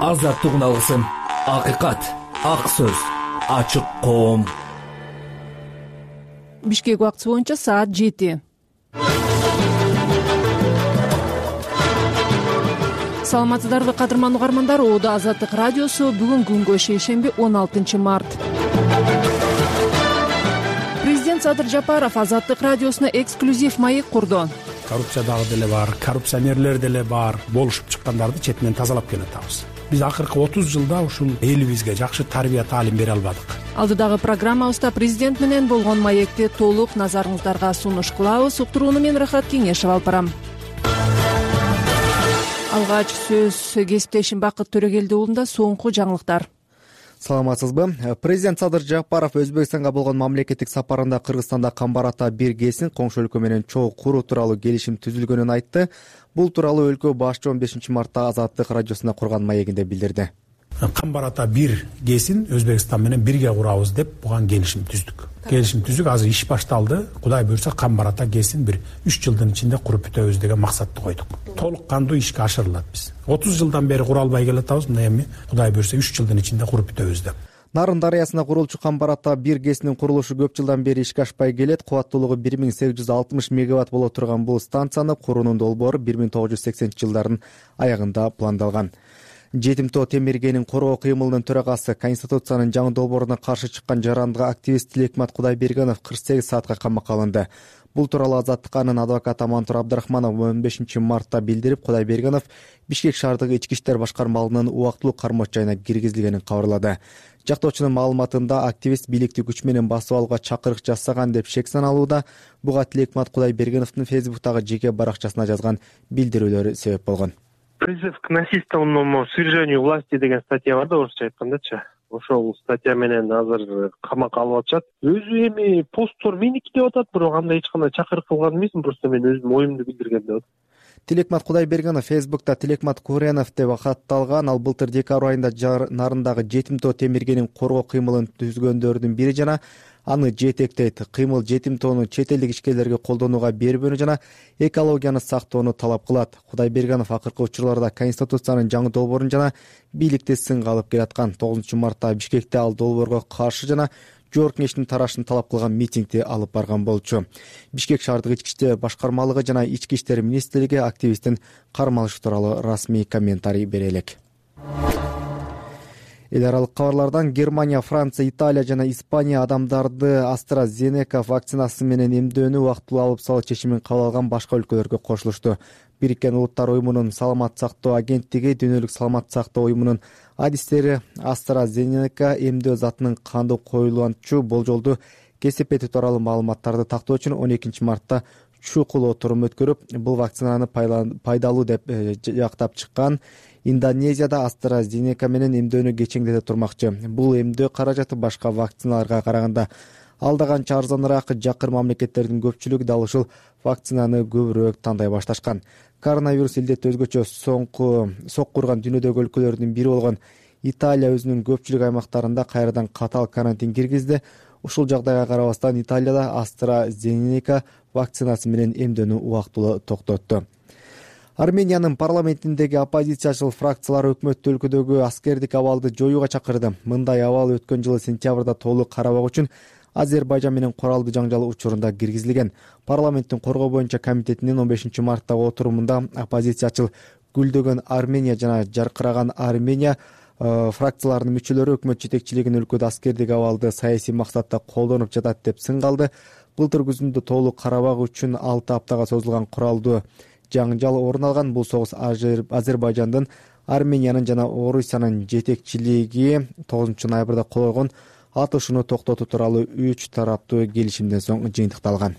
азаттыгын алгысың. Акыйкат, ак сөз, ачык коом. Бишкек убакыты боюнча саат 7. Саламатсыздарбы кадырман угармандар, Оодо Азаттык радиосу бүгүн күнгө шейшемби 16 март. Президент Садыр Жапаров Азаттык радиосуна эксклюзив маек курду. Коррупция дагы деле бар, коррупционерлер деле бар. Болушуп чыккандарды четинен тазалап келатабыз. Биз акыркы 30 жылда ушул элибизге жакшы тарбия таалим бере албадык. Алдыдагы программабызда президент менен болгон маекти толук назарыңыздарга сунуш кылабыз. Уктурууну мен Рахат Кеңешева алып барам. Алгач сөз кесиптешим Бакыт Төрөгелди уулунда соңку жаңылыктар. Саламатсызбы? Президент Садыр Жапаров Өзбекстанга болгон мамлекеттик сапарында Кыргызстанда Камбар ата 1 ГЭСин коңшу өлкө менен чогуу куруу тууралуу келишим түзүлгөнүн айтты. Бул тууралуу өлкө башчы 15 мартта Азаттык радиосуна курган маегинде билдирди. Камбар ата 1 ГЭСин Өзбекстан менен бирге курабыз деп буга келишим түздүк. Келишим түздүк, азыр иш башталды. Кудай буйрса Камбар ата ГЭСин бир 3 жылдын ичинде куруп бүтөбүз деген максатты койдук. Толук кандуу ишке ашырылат биз. 30 жылдан бери кура албай келатабыз, мына эми Кудай буйрса 3 жылдын ичинде куруп бүтөбүз деп. Нарын дарыясына курулчу Камбар ата 1 ГЭСинин курулушу көп жылдан бери ишке ашпай келет. Кубаттуулугу 1860 мегаватт боло турган бул станцияны куруунун долбоору 1980-жылдардын аягында пландалган. Жетимтоо Темиргенин коргоо кыймылынын төрагасы Конституциянын жаңы долбооруна каршы чыккан жарандык активист Тилекмат Кудайбергенов 48 саатка камакка алынды. Бул тууралуу Азаттыканын адвокаты Амантур Абдрахманов 15 мартта билдирип, Кудайбергенов Бишкек шаардык ички иштер башкармалыгынын убактылуу кармоч жайына киргизилгенин кабарлады. Жактоочунун маалыматында активист бийликти күч менен басып алууга чакырык жасаган деп шек саналууда. Буга Тилекмат Кудайбергеновдун Фейсбуктагы жеке баракчасына жазган билдирүүлөрү себеп болгон. Призыв к насильственному свержению власти деген статья бар да, орусча айткандачы. Ошол статья менен азыр камакка алып атышат. Өзү эми посттор меники деп атат, бирок андай эч кандай чакырык кылган эмесмин, просто мен өзүм оюмду билдирген деп атат. Тилекмат Кудайбергенов Фейсбукта Тилекмат Куренов деп катталган. Ал былтыр декабрь айында нарындагы жетимтоо Темиргенин коргоо кыймылын түзгөндөрдүн бири жана аны жетектейт. Кыймыл жетимтоону чет элдик ишкерлерге колдонууга бербөөнү жана экологияны сактоону талап кылат. Кудайбергенов акыркы учурларда Конституциянын жаңы долбоорун жана бийликти сынга алып келаткан. 9 мартта Бишкекте ал долбоорго каршы жана Жогорку Кеңештин тарашын талап кылган митингди алып барган болчу. Бишкек шаардык ички иштер башкармалыгы жана ички иштер министрлиги активисттин кармалышы тууралуу расмий комментарий бере элек. Эл аралык кабарлардан Германия, Франция, Италия жана Испания адамдарды AstraZeneca вакцинасы менен эмдөөнү убактылуу алып салуу чечимин кабыл алган башка өлкөлөргө кошулушту. Бириккен Улуттар уюмунун саламат сактоо агенттиги, Дүйнөлүк саламат сактоо уюмунун адистери AstraZeneca эмдөө затынын кандуу коюлганчу болжолду кесепети тууралуу маалыматтарды тактоо үчүн 12 мартта чукул отурум өткөрүп, бул вакцинаны пайдалуу деп жактап чыккан. Индонезияда AstraZeneca менен эмдөөнү кечеңдете турмакчы. Бул эмдөө каражаты башка вакциналарга караганда алдаганча арзаныраак. Жакыр мамлекеттердин көпчүлүгү дал ушул вакцинаны көбүрөөк тандай башташкан. Коронавирус илдети өзгөчө соккурган дүйнөдөгү өлкөлөрдүн бири болгон Италия өзүнүн көпчүлүк аймактарында кайрадан катаал карантин киргизди. Ушул жагдайга карабастан Италияда AstraZeneca вакцинасы менен эмдөөнү убактылуу токтотту. Армениянын парламентиндеги оппозициячыл фракциялар өкмөттү өлкөдөгү аскердик абалды жоюуга чакырды. Мындай абал өткөн жылы сентябрда толук карабак үчүн Азербайжан менен куралдуу жаңжал учурунда киргизилген. Парламенттин коргоо боюнча комитетинин 15 марттагы отурумунда оппозициячыл Гүлдөгөн Армения жана Жаркыраган Армения фракцияларынын мүчөлөрү өкмөт жетекчилигинин өлкөдө аскердик абалды саясий максатта колдонуп жатат деп сынгалды. Былтыр күзүндө толук карабак үчүн 6 аптага созулган куралдуу жаңжал орун алган. Бул согуш Азербайжандын, Армениянын жана Орусиянын жетекчилиги 9 ноябрда кол койгон атышууну токтотуу тууралуу 3 тараптуу келишимден соң жыйынтыкталган.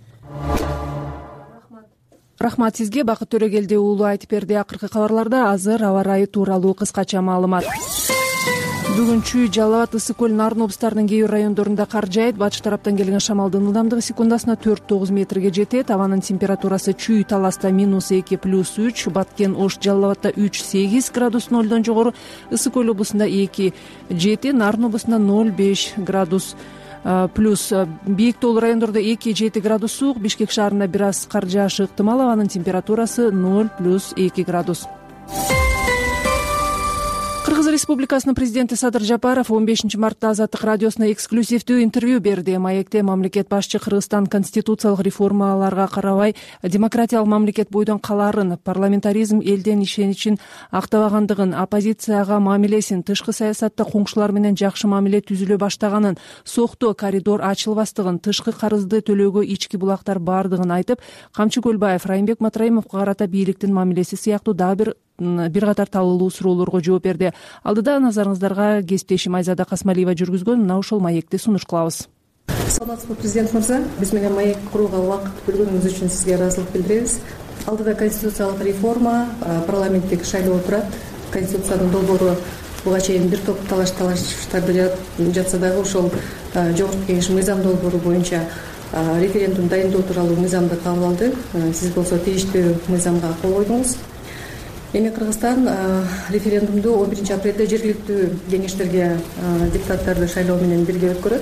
Рахмат сизге, Бакыт Төрөгелди уулу айтып берди. Акыркы кабарларда азыр аба ырайы тууралуу кыскача маалымат. Бүгүн Чүй, Жалал Абад, Ысык көл, Нарын облустарынын кээ бир райондорунда кар жаайт. Батыш тараптан келген шамалдын ылдамдыгы секундасына 4-9 метрге жетет. Абанын температурасы Чүй, Таласта -2 +3, Баткен, Ош, Жалал Абадта 3-8 градус нолдон жогору, Ысык көл облусунда 2-7, Нарын облусунда 0-5 градус плюс. Бийик тоолуу райондордо 2-7 градус суук, Бишкек шаарында бир аз кар жаашы ыктымал. Абанын температурасы 0 + 2 градус. Республикасынын президенти Садыр Жапаров 15 мартта Азаттык радиосуна эксклюзивдүү интервью берди. Маекте мамлекет башчы Кыргызстан конституциялык реформаларга карабай демократиялык мамлекет бойдон каларын, парламентаризм элден ишеничин актабагандыгын, оппозицияга мамилесин, тышкы саясатта коңшулар менен жакшы мамиле түзүлө баштаганын, сооктоо коридор ачылбастыгын, тышкы карызды төлөөгө ички булактар бардыгын айтып, Камчы Көлбаев Райымбек Матраимовго карата бийликтин мамилеси сыяктуу дагы бир катар талылуу суроолорго жооп берди. Алдыда назарыңыздарга кесиптешим Айзада Касмалиева жүргүзгөн мына ошол маекти сунуш кылабыз. Саламатсызбы, президент мырза. Биз менен маек курууга убакыт бөлгөнүңүз үчүн сизге ыраазылык билдиребиз. Алдыда конституциялык реформа, парламенттик шайлоо турат. Конституциянын долбоору буга чейин бир топ талаштарды жатса дагы ошол Жогорку Кеңеш мыйзам долбоору боюнча референдум дайындоо тууралуу мыйзамды кабыл алды. Сиз болсо тийиштүү мыйзамга кол койдуңуз. Эми Кыргызстан референдумду 11 апрелде жергиликтүү кеңештерге депутаттарды шайлоо менен бирге өткөрөт.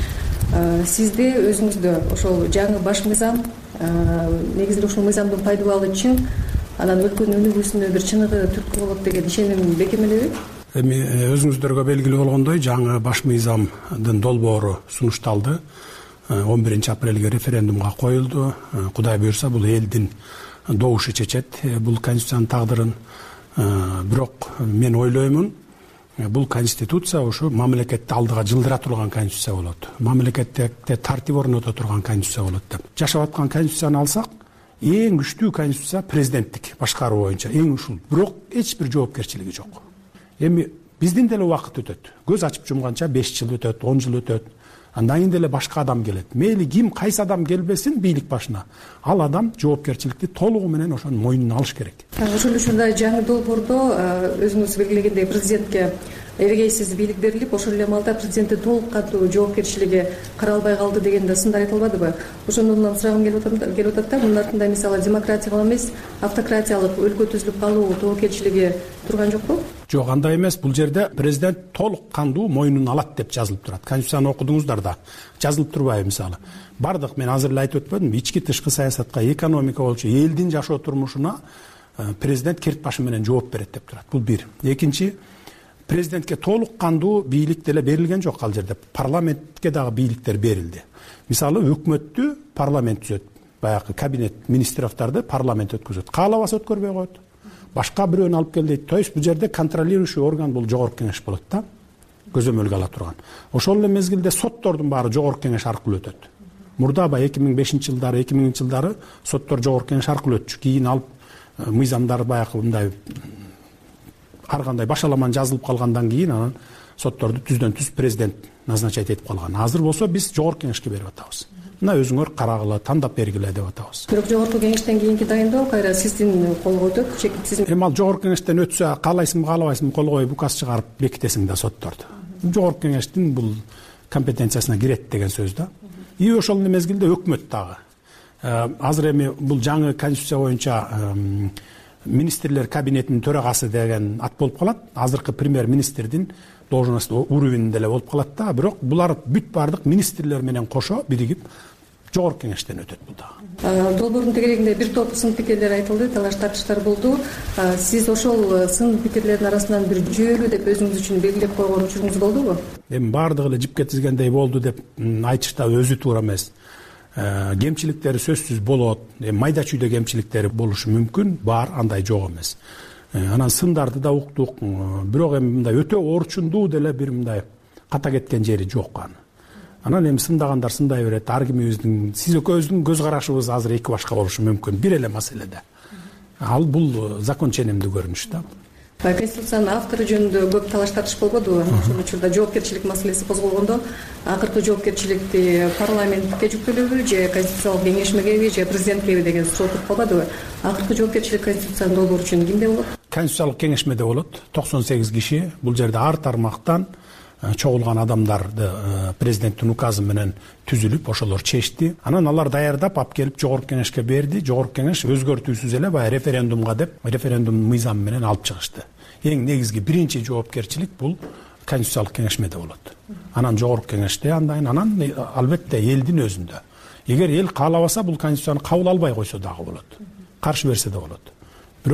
Сизде өзүңүздө ошол жаңы баш мыйзам, негизинде ушул мыйзамдын пайдалуу чын, анан өлкөнүн өнүгүүсүнө бир чыныгы түрткү болот деген ишеним бекемелеби? Эми өзүңүздөргө белгилүү болгондой, жаңы баш мыйзамдын долбоору сунушталды. 11 апрелге референдумга коюлду. Кудай буйрса бул элдин добушу чечет бул конституциянын тагдырын. Бирок мен ойлоймун, бул конституция ушу мамлекетти алдыга жылдыра турган конституция болот. Мамлекетте тартип орното турган конституция болот деп. Жашап аткан конституцияны алсак, эң күчтүү конституция президенттик башкаруу боюнча эң ушул. Бирок эч бир жоопкерчилиги жок. Эми биздин деле убакыт өтөт. Көз ачып жумганча 5 жыл өтөт, 10 жыл өтөт. Андан кийин деле башка адам келет. Мейли ким, кайсы адам келбесин бийлик башына. Ал адам жоопкерчиликти толугу менен ошонун мойнуна алыш керек. Ошол үчүн жаңы долбоордо өзүңүз белгилегендей президентке эрегейсиз бийлик берилип, ошол эле маалда президенттин толук кандуу жоопкерчилиги каралбай калды деген да сындар айтылбадыбы? Ошондон сурагым келип атат да, мунун артында мисалы демократиялык эмес, автократиялык өлкө түзүлүп калуу тобокелчилиги турган жокпу? Жок, андай эмес. Бул жерде президент толук кандуу мойнуна алат деп жазылып турат. Конституцияны окудуңуздар да. Жазылып турбайбы мисалы? Бардык, мен азыр эле айтып өтпөдүм, ички тышкы саясатка, экономика болчу элдин жашоо турмушуна президент керт башы менен жооп берет деп турат. Бул бир. Экинчи, президентке толук кандуу бийлик деле берилген жок ал жерде. Парламентке дагы бийликтер берилди. Мисалы, өкмөттү парламент түзөт. Баягы кабинет министрлерди парламент өткөзөт. Каалабаса өткөрбөй коет. Башка бирөөнү алып кел дейт. То есть бул жерде контролирующий орган бул Жогорку Кеңеш болот да. Көзөмөлгө ала турган. Ошол эле мезгилде соттордун баары Жогорку Кеңеш аркылуу өтөт. Мурда 2005-жылдары, 2000-жылдары соттор Жогорку Кеңеш аркылуу өтчү. Кийин алып мыйзамдар баягы мындай ар кандай башаламан жазылып калгандан кийин анан сотторду түздөн түз президент назначать этип калган. Азыр болсо биз Жогорку Кеңешке берип атабыз. Мына өзүңөр карагыла, тандап бергиле деп атабыз. Бирок Жогорку Кеңештен кийинки дайындоо кайра сиздин колго өтөт. Эми ал Жогорку Кеңештен өтсө, каалайсыңбы, каалабайсыңбы, кол коюп указ чыгарып бекитесиң да сотторду. Жогорку Кеңештин бул компетенциясына кирет деген сөз да. И ошол мезгилде өкмөт дагы. Азыр эми бул жаңы конституция боюнча министрлер кабинетинин төрагасы деген ат болуп калат. Азыркы премьер-министрдин должносту уровенинде эле болуп калат да. Бирок булар бүт бардык министрлер менен кошо биригип Жогорку Кеңештен өтөт бул дагы. Долбоордун тегерегинде бир топ сын пикирлер айтылды, талаш тартыштар болду. Сиз ошол сын пикирлердин арасынан бир жүйөлүү деп өзүңүз үчүн белгилеп койгон учуруңуз болдубу? Эми бардыгы эле жипке тизгендей болду деп айтыш да өзү туура эмес. Кемчиликтери сөзсүз болот. Майда чүйдө кемчиликтери болушу мүмкүн, бар, андай жок эмес. Анан сындарды да уктук. Бирок эми мындай өтө орчундуу деле бир мындай ката кеткен жери жок аны. Анан эми сындагандар сындай берет. Ар кимибиздин, сиз экөөбүздүн көз карашыбыз азыр эки башка болушу мүмкүн. Бир эле маселеде. Ал бул закон ченемдүү көрүнүш да. Конституциянын автору жөнүндө көп талаш тартыш болбоду. Ошол учурда жоопкерчилик маселеси козголгондо, акыркы жоопкерчиликти парламентке жүктөлөбү же конституциялык кеңешмегеби же президенткеби деген суроо туруп калбадыбы? Акыркы жоопкерчилик конституциянын долбоору үчүн кимде болот? Конституциялык кеңешмеде болот. 98 киши. Бул жерде ар тармактан чогулган адамдарды президенттин указы менен түзүлүп, ошолор чечти. Анан алар даярдап алып келип Жогорку Кеңешке берди. Жогорку Кеңеш өзгөртүүсүз эле баягы референдумга деп, референдум мыйзамы менен алып чыгышты. Эң негизги биринчи жоопкерчилик бул конституциялык кеңешмеде болот. Анан Жогорку Кеңеште, анан албетте элдин өзүндө. Эгер эл каалабаса бул конституцияны кабыл албай койсо дагы болот. Каршы берсе да болот. Бирок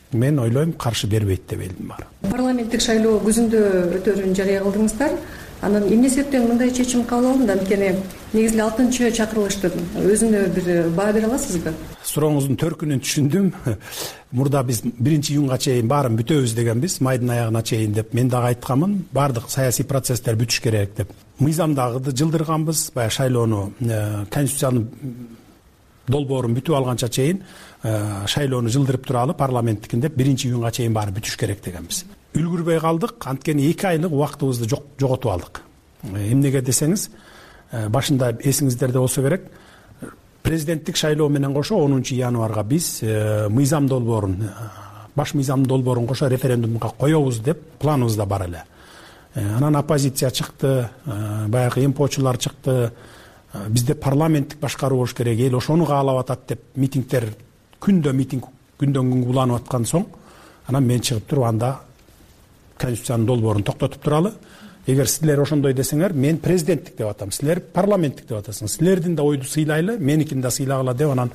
мен ойлойм каршы бербейт деп элдин баары. Парламенттик шайлоо күзүндө өтөрүн жарыя кылдыңыздар. Анан эмне себептен мындай чечим кабыл алынды? Анткени негизи 6-чы чакырылыштын өзүнө бир баа бере аласызбы? Сурооңуздун төркүнүн түшүндүм. Мурда биз 1-июнга чейин баарын бүтөбүз дегенбиз, майдын аягына чейин деп. Мен дагы айтканмын, баардык саясий процесстер бүтүш керек деп. Мыйзамдагыды жылдырганбыз, баягы шайлоону, конституциянын долбоорун бүтүп алганча чейин шайлоону жылдырып туралы парламенттикин деп 1-июнга чейин баары бүтүш керек дегенбиз. Үлгүрбөй калдык, анткени 2 айлык убактыбызды жоготуп алдык. Эмнеге десеңиз, башында эсиңиздерде болсо керек, президенттик шайлоо менен кошо 10-январга биз мыйзам долбоорун, баш мыйзам долбоорун кошо референдумга коебуз деп планыбызда бар эле. Анан оппозиция чыкты, баягы эмпочулар чыкты. Бизде парламенттик башкаруу болуш керек, эл ошону каалап атат деп митингдер күндөн күнгө уланып аткан соң, анан мен чыгып туруп анда конституциянын долбоорун токтотуп туралы. Эгер силер ошондой десеңер, мен президенттик деп атам, силер парламенттик деп атасыңыз. Силердин да ойду сыйлайлы, меникин да сыйлагыла деп анан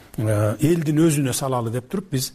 элдин өзүнө салалы деп туруп биз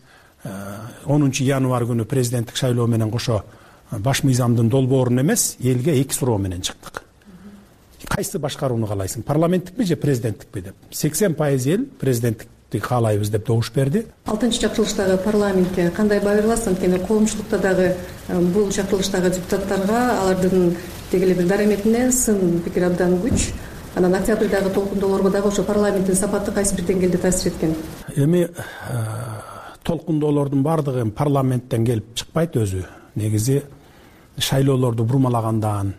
10-январ күнү президенттик шайлоо менен кошо баш мыйзамдын долбоорун эмес, элге 2 суроо менен чыктык. Кайсы башкарууну каалайсың, парламенттикпи же президенттикпи деп. 80% эл президенттикти каалайбыз деп добуш берди. 6-чы чакырылыштагы парламентке кандай баа бере аласыз? Анткени коомчулукта дагы бул чакырылыштагы депутаттарга алардын дегеле бир дараметине сын пикир абдан күч. Анан октябрдагы толкундоолорго дагы ошо парламенттин сапаты кайсы бир деңгээлде таасир эткен? Эми толкундоолордун баардыгы парламенттен келип чыкпайт өзү. Негизи шайлоолорду бурмалагандан,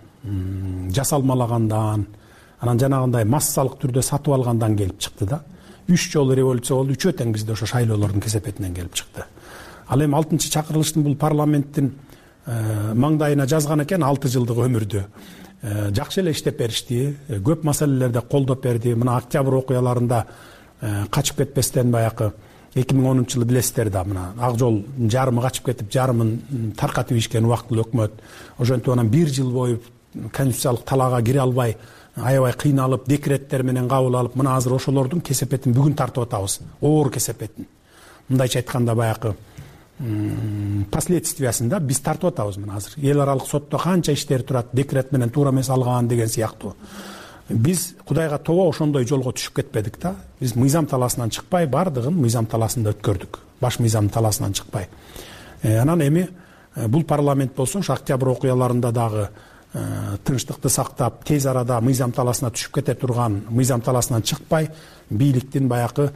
жасалмалагандан, анан жанагындай массалык түрдө сатып алгандан келип чыкты да. 3 жолу революция болду, 3 тең бизде ошо шайлоолордун кесепетинен келип чыкты. Ал эми 6-чы чакырылыштын бул парламенттин маңдайына жазган экен 6 жылдык өмүрдү. Жакшы эле иштеп беришти, көп маселелерде колдоп берди. Мына октябрь окуяларында качып кетпестен баягы 2010-жылы билесиздер да, мына Ак жол жарымы качып кетип, жарымын таркатып ишкен убактылуу өкмөт. Ошентип анан 1 жыл бою конституциялык талаага кире албай, аябай кыйналып, декреттер менен кабыл алып, мына азыр ошолордун кесепетин бүгүн тартып атабыз. Оор кесепетин. Мындайча айтканда баягы последствиясында биз тартып атабыз мына азыр. Эл аралык сотто канча иштер турат, декрет менен туура эмес алган деген сыяктуу. Биз Кудайга тобо ошондой жолго түшүп кетпедик да. Биз мыйзам таласынан чыкпай, бардыгын мыйзам таласында өткөрдүк. Баш мыйзам таласынан чыкпай. Анан эми бул парламент болсо октябрь окуяларында дагы тынчтыкты сактап, тез арада мыйзам таласына түшүп кете турган, мыйзам таласынан чыкпай, бийликтин баягы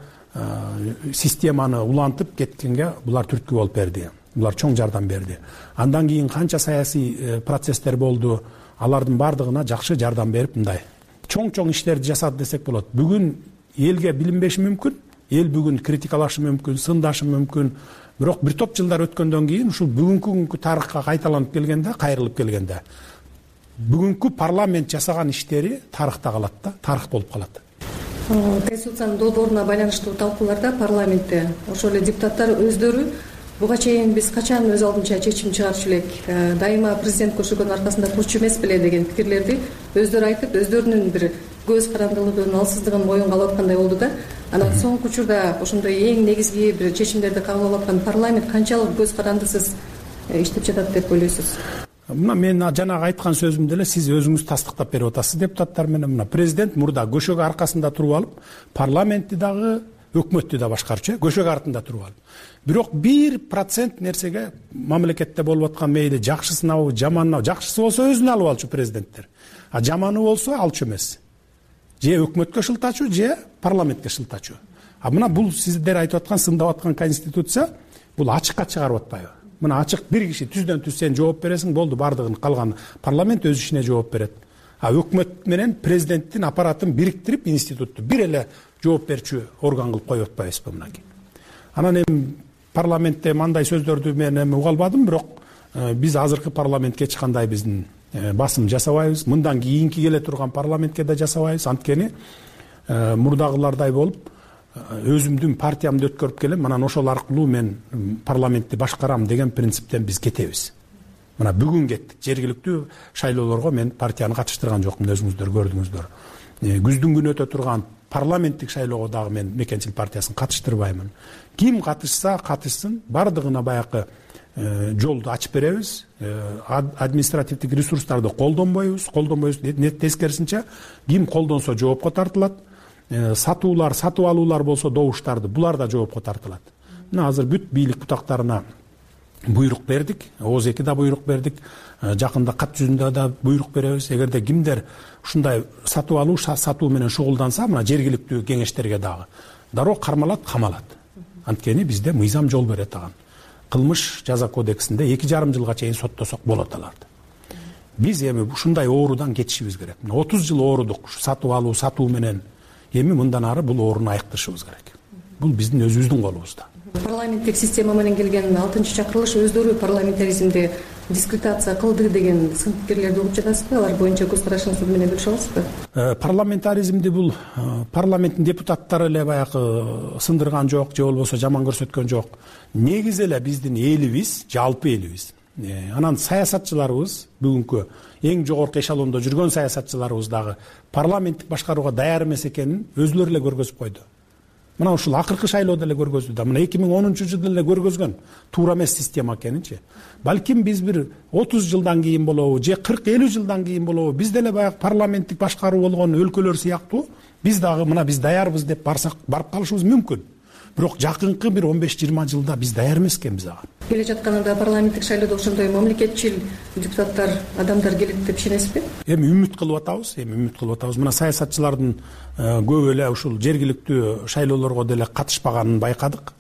системаны улантып кеткенге булар түрткү болуп берди. Булар чоң жардам берди. Андан кийин канча саясий процесстер болду, алардын бардыгына жакшы жардам берип мындай чоң иштерди жасады десек болот. Бүгүн элге билинбеши мүмкүн, эл бүгүн критикалашы мүмкүн, сындашы мүмкүн. Бирок бир топ жылдар өткөндөн кийин ушул бүгүнкү тарыхка кайталанып келгенде, кайрылып келгенде бүгүнкү парламент жасаган иштери тарыхта калат да, тарых болуп калат. Конституциянын долбооруна байланыштуу талкууларда парламентте ошол эле депутаттар өздөрү буга чейин биз качан өз алдынча чечим чыгарчу элек, дайыма президент көчөгөнүн аркасында турчу эмес беле деген пикирлерди өздөрү айтып, өздөрүнүн бир көз карандылыгын, алсыздыгын моюнга алып аткандай болду да. Анан соңку учурда ошондой эң негизги бир чечимдерди кабыл алып аткан парламент канчалык көз карандысыз иштеп жатат деп ойлойсуз? Мына мен жанагы айткан сөзүмдө эле сиз өзүңүз тастыктап берип атасыз депутаттар менен. Мына президент мурда көшөгө аркасында туруп алып, парламентти дагы, өкмөттү да башкарчу, көшөгө артында туруп алып. Бирок 1% нерсеге мамлекетте болуп аткан мейли жакшысынабы, жаманынабы, жакшысы болсо өзүнө алып алчу президенттер. А жаманы болсо алчу эмес. Же өкмөткө шылтачу, же парламентке шылтачу. А мына бул сиздер айтып аткан, сындап аткан конституция бул ачыкка чыгарып атпайбы? Мына ачык бир киши түздөн түз сен жооп бересиң, болду, бардыгын калган парламент өз ишине жооп берет. А өкмөт менен президенттин аппаратын бириктирип институтту бир эле жооп берчү орган кылып коюп атпайбызбы мынакей. Анан эми парламентте мындай сөздөрдү мен эми уга албадым, бирок биз азыркы парламентке эч кандай биздин басым жасабайбыз. Мындан кийинки келе турган парламентке да жасабайбыз. Анткени мурдагылардай болуп өзүмдүн партиямды өткөрүп келем, анан ошол аркылуу мен парламентти башкарам деген принциптен биз кетебиз. Мына бүгүн кеттик. Жергиликтүү шайлоолорго мен партияны катыштырган жокмун, өзүңүздөр көрдүңүздөр. Күздүн күнү өтө турган парламенттик шайлоого дагы мен Мекенчил партиясын катыштырбаймын. Ким катышса катышсын, бардыгына баягы жолду ачып беребиз, административдик ресурстарды колдонбойбуз, тескерисинче ким колдонсо жоопко тартылат, сатуулар, сатып алуулар болсо добуштарды, булар да жоопко тартылат. Мына азыр бүт бийлик бутактарына буйрук бердик, ооз-2 да буйрук бердик, жакында кат жүзүндө да буйрук беребиз. Эгерде кимдер ушундай сатып алуу, сатуу менен шугулданса, мына жергиликтүү кеңештерге дагы дароо кармалат, камалат. Анткени бизде мыйзам жол берет ага. Кылмыш жаза кодексинде 2,5 жылга чейин соттосок болот аларды. Биз эми ушундай оорудан кетишибиз керек. 30 жыл оорудук сатып алуу, сатуу менен. Эми мындан ары бул ооруну айыктырышыбыз керек. Бул биздин өзүбүздүн колубузда. Парламенттик система менен келген 6-чакырылыш өздөрү парламентаризмди дискредитация кылды деген сын пикирлерди угуп жатасызбы? Алар боюнча көз карашыңызды менен бөлүшө аласызбы? Парламентаризмди бул парламенттин депутаттары эле баягы сындырган жок, же болбосо жаман көрсөткөн жок. Негизи эле биздин элибиз, жалпы элибиз. Анан саясатчыларыбыз, бүгүнкү эң жогорку эшелондо жүргөн саясатчыларыбыз дагы парламенттик башкарууга даяр эмес экенин өзүлөрү эле көргөзүп койду. Мына ушул акыркы шайлоодо эле көргөздү да. Мына 2010-жылда эле көргөзгөн туура эмес система экенинчи. Балким биз бир 30 жылдан кийин болобу, же 40-50 жылдан кийин болобу, биз деле баягы парламенттик башкаруу болгон өлкөлөр сыяктуу биз дагы мына биз даярбыз деп барсак барып калышыбыз мүмкүн. Бирок жакынкы бир 15-20 жылда биз даяр эмес экенбиз ага. Келе жатканында парламенттик шайлоодо ошондой мамлекетчил депутаттар, адамдар келет деп ишенесизби? Эми үмүт кылып атабыз. Мына саясатчылардын көбү эле ушул жергиликтүү шайлоолорго деле катышпаганын байкадык.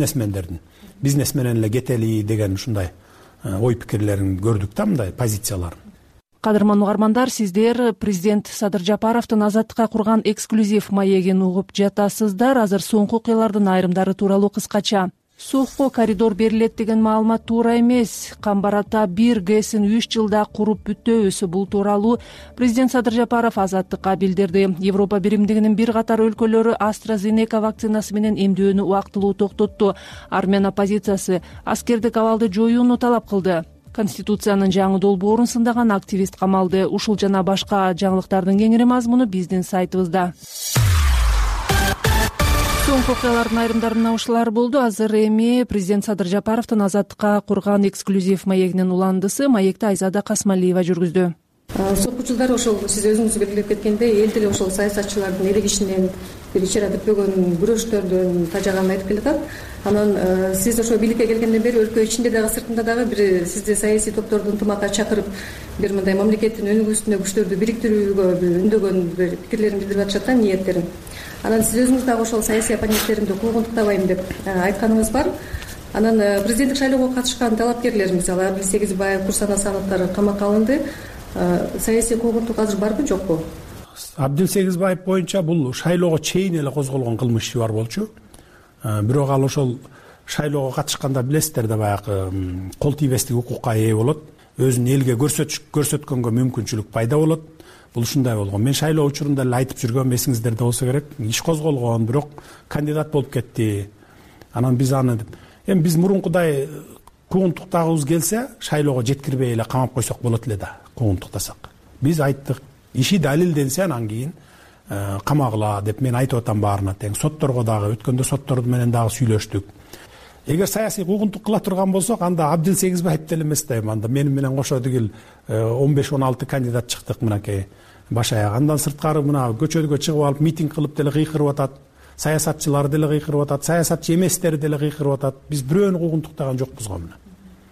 Бизнес менен эле кетели деген ушундай ой пикирлерин көрдүк да, мындай позицияларын. Кадырман угармандар, сиздер президент Садыр Жапаровдун Азаттыкка курган эксклюзив маегин угуп жатасыздар. Азыр соңку окуялардын айрымдары тууралуу кыскача. Сохко коридор берилет деген маалымат туура эмес. Камбар-Ата 1 ГЭСин 3 жылда куруп бүттөбүз. Бул тууралуу президент Садыр Жапаров Азаттыкка билдирди. Европа биримдигинин бир катар өлкөлөрү AstraZeneca вакцинасы менен эмдөөнү убактылуу токтотту. Армян оппозициясы аскердик абалды жоюуну талап кылды. Конституциянын жаңы долбоорун сындаган активист камалды. Ушул жана башка жаңылыктардын кеңири мазмуну биздин сайтыбызда. Соңку окуялардын айрымдарына ушулар болду. Азыр эми президент Садыр Жапаровдун Азаттыкка курган эксклюзив маегинин уландысы маекти Айзада Касмалиева жүргүздү. Соңку жылдары ошол сиз өзүңүз белгилеп кеткендей, эл деле ошол саясатчылардын элегишинен, бир ичера бүтпөгөн күрөштөрдөн тажаганын айтып келатат. Анан сиз ошо бийликке келгенден бери өлкө ичинде дагы сыртында дагы бир сизди саясий топторду ынтымакка чакырып, бир мындай мамлекеттин өнүгүүсүнө күчтөрдү бириктирүүгө үндөгөн бир пикирлерин билдирип атышат да, ниеттерин. Анан сиз өзүңүз дагы ошол саясий оппоненттеримди куугунтуктабайм деп айтканыңыз бар. Анан президенттик шайлоого катышкан талапкерлер, мисалы Абдил Сегизбаев, Курсан Асановдор камакка алынды. Саясий куугунтук азыр барбы, жокпу? Абдил Сегизбаев боюнча бул шайлоого чейин эле козголгон кылмыш иши бар болчу. Бирок ал ошол шайлоого катышканда билесиздер да баягы кол тийбестик укукка ээ болот. Өзүн элге көрсөткөнгө мүмкүнчүлүк пайда болот. Бул ушундай болгон. Мен шайлоо учурунда эле айтып жүргөм, эсиңиздерде болсо керек. Иш козголгон, бирок кандидат болуп кетти. Анан биз аны эми биз мурункудай куугунтуктагыбыз келсе, шайлоого жеткирбей эле камап койсок болот эле да, куугунтуктасак. Биз айттык, иши далилденсе анан кийин камагыла деп мен айтып атам баарына тең. Сотторго дагы өткөндө сотторду менен дагы сүйлөштүк. Эгер саясий куугунтук кыла турган болсок, анда Абдил Сегизбаев деле эмес да, анда менин менен кошо дегил 15-16 кандидат чыктык мынакей баш аяк. Андан сырткары мына көчөгө чыгып алып митинг кылып деле кыйкырып атат. Саясатчылар деле кыйкырып атат, саясатчы эместер деле кыйкырып атат. Биз бирөөнү куугунтуктаган жокпуз го мына.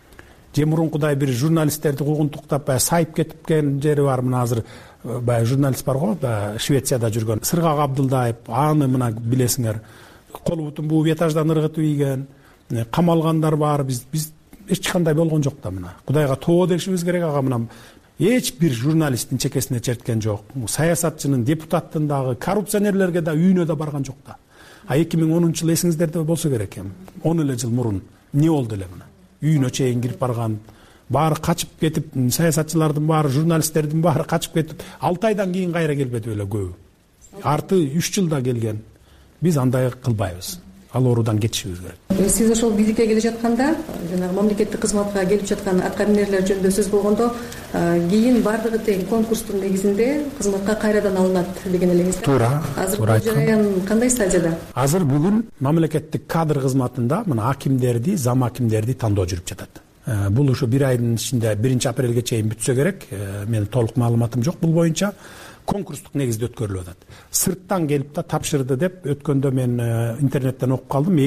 Же мурункудай бир журналисттерди куугунтуктап сайып кеткен жери бар. Мына азыр баягы журналист бар го, Швецияда жүргөн Сыргак Абдылдаев, аны мына билесиңер, колу бутун бууп этаждан ыргытып ийген, камалгандар бар. Биз эч кандай болгон жок да мына. Кудайга тоо дешибиз керек ага мына. Эч бир журналисттин чекесине черткен жок. Саясатчынын, депутаттын дагы, коррупционерлерге да үйүнө да барган жок да. 2010-жыл эсиңиздерде болсо керек эми. 10 эле жыл мурун эмне болду эле мына. Үйүнө чейин кирип барган, баары качып кетип, саясатчылардын баары, журналисттердин баары качып кетип, 6 айдан кийин кайра келбеди эле көбү. Арты 3 жылда келген. Биз андай кылбайбыз. Ал оорудан кетишибиз керек. Сиз ошол бийликке келе жатканда жанагы мамлекеттик кызматка келип жаткан аткаминерлер жөнүндө сөз болгондо кийин баардыгы тең конкурстун негизинде кызматка кайрадан алынат деген элеңиз. Туура. Азыр бул жараян кандай стадияда? Азыр бүгүн мамлекеттик кадр кызматында мына акимдерди, зам акимдерди тандоо жүрүп жатат. Бул ушу 1 айдын ичинде 1 апрелге чейин бүтсө керек. Менин толук маалыматым жок бул боюнча. Конкурстук негизде өткөрүлүп атат. Сырттан келип да тапшырды деп өткөндө мен интернеттен окуп калдым.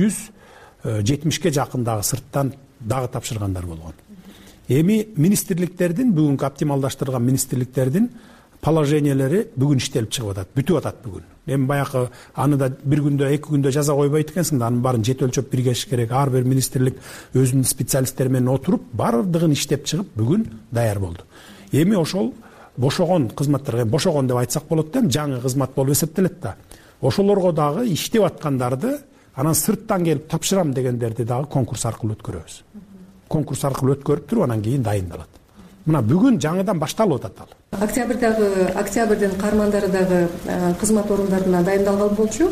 270ке жакын дагы сырттан дагы тапшыргандар болгон. Эми министрликтердин бүгүнкү оптималдаштырылган министрликтердин положениялары бүгүн иштелип чыгып атат, бүтүп атат бүгүн. Эми баягы аны да 1 күндө, 2 күндө жаза койбойт экенсиң да, анын баарын жет өлчөп биргешиш керек. Ар бир министрлик өзүнүн специалисттери менен отуруп, бардыгын иштеп чыгып бүгүн даяр болду. Эми ошол бошогон кызматтарга, бошогон деп айтсак болот да, жаңы кызмат болуп эсептелет да. Ошолорго дагы иштеп аткандарды анан сырттан келип тапшырам дегендерди дагы конкурс аркылуу өткөрөбүз. Конкурс аркылуу өткөрүп туруп анан кийин дайындалат. Мына бүгүн жаңыдан башталып атат ал. Октябрдын кармандары дагы кызмат орундарына дайындалган болчу.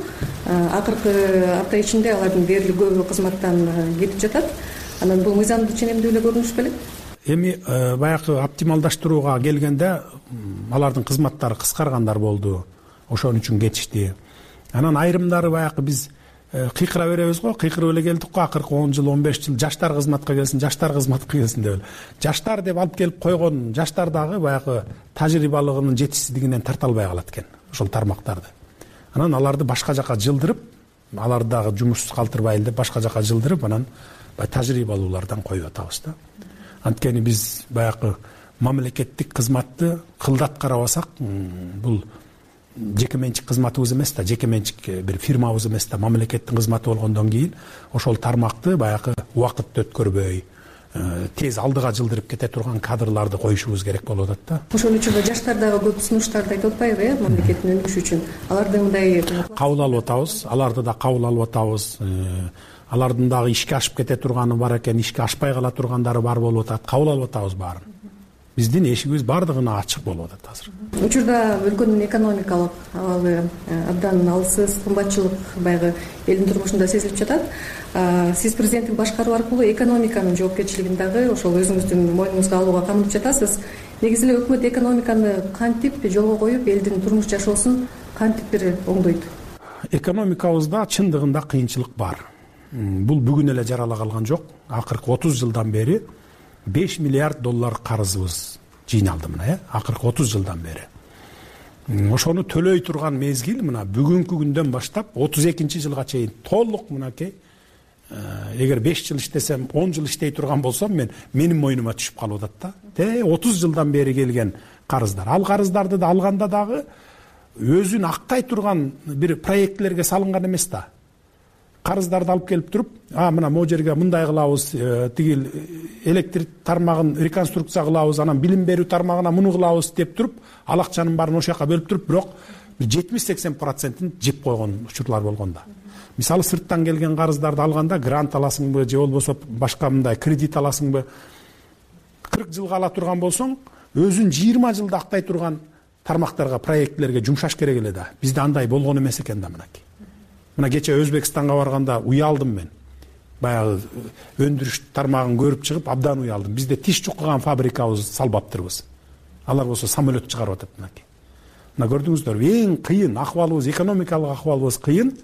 Акыркы апта ичинде алардын дээрлик көбү кызматтан кетип жатат. Анан бул мыйзамдуу ченемдүү эле көрүнүш белек. Эми баягы оптималдаштырууга келгенде алардын кызматтары кыскаргандар болду. Ошон үчүн кетишти. Анан айрымдары баягы биз кыйкыра беребиз го, кыйкырып эле келдик го, акыркы 10 жыл, 15 жыл жаштар кызматка келсин, жаштар кызматка келсин деп. Жаштар деп алып келип койгон жаштар дагы баягы тажрыйбалыгынын жетишсиздигинен тарта албай калат экен, ошол тармактарды. Анан аларды башка жака жылдырып, аларды дагы жумушсуз калтырбайлы деп башка жака жылдырып, анан тажрыйбалуулардан коюп атабыз да. Анткени биз баягы мамлекеттик кызматты кылдат карабасак, бул жеке менчик кызматыбыз эмес да, жеке менчик бир фирмабыз эмес да, мамлекеттин кызматы болгондон кийин ошол тармакты баягы убакытты өткөрбөй, тез алдыга жылдырып кете турган кадрларды коюшубуз керек болуп атат да. Ошон үчүн жаштар дагы көп сунуштарды айтып атпайбы, мамлекеттин өнүгүшү үчүн? Аларды мындай кабыл алып атабыз, аларды да кабыл алып атабыз. Алардын дагы ишке ашып кете турганы бар экен, ишке ашпай кала тургандары бар болуп атат. Кабыл алып атабыз баарын. Биздин эшигибиз бардыгына ачык болуп атат азыр. Учурда өлкөнүн экономикалык абалы абдан алсыз, кымбатчылык баягы элдин турмушунда сезилип жатат. Сиз президенттик башкаруу аркылуу экономиканын жоопкерчилигин дагы ошол өзүңүздүн мойнуңузга алууга камынып жатасыз. Негизи эле өкмөт экономиканы кантип жолго коюп, элдин турмуш жашоосун кантип бир оңдойт? Экономикабызда чындыгында кыйынчылык бар. Бул бүгүн эле жарала калган жок. Акыркы 30 жылдан бери 5 миллиард доллар карызыбыз жыйналды мына, акыркы 30 жылдан бери. Ошону төлөй турган мезгил мына бүгүнкү күндөн баштап 32-жылга чейин толук мынакей. Эгер 5 жыл иштесем, 10 жыл иштей турган болсом, менин мойнума түшүп калып атат да. 30 жылдан бери келген карыздар. Ал карыздарды да алганда дагы өзүн актай турган бир проектлерге салынган эмес да. Карыздарды алып келип туруп, мына могу жерге мындай кылабыз, тигил электр тармагын реконструкция кылабыз, анан билим берүү тармагына муну кылабыз деп туруп, ал акчанын баарын ошол жака бөлүп туруп, бирок 70-80%-ин жеп койгон учурлар болгон да. Мисалы сырттан келген карыздарды алганда грант аласыңбы, же болбосо башка мындай кредит аласыңбы, 40 жылга ала турган болсоң, өзүн 20 жылда актай турган тармактарга, проектлерге жумшаш керек эле да. Бизде андай болгон эмес экен да мынакей. Мына кече Өзбекстанга барганда уялдым мен. Баягы өндүрүш тармагын көрүп чыгып, абдан уялдым. Бизде тиш чуккан фабрикабыз салбаптырбыз. Алар болсо самолет чыгарып атат мынакей. Мына көрдүңүздөр, эң кыйын акыбалыбыз, экономикалык акыбалыбыз кыйын.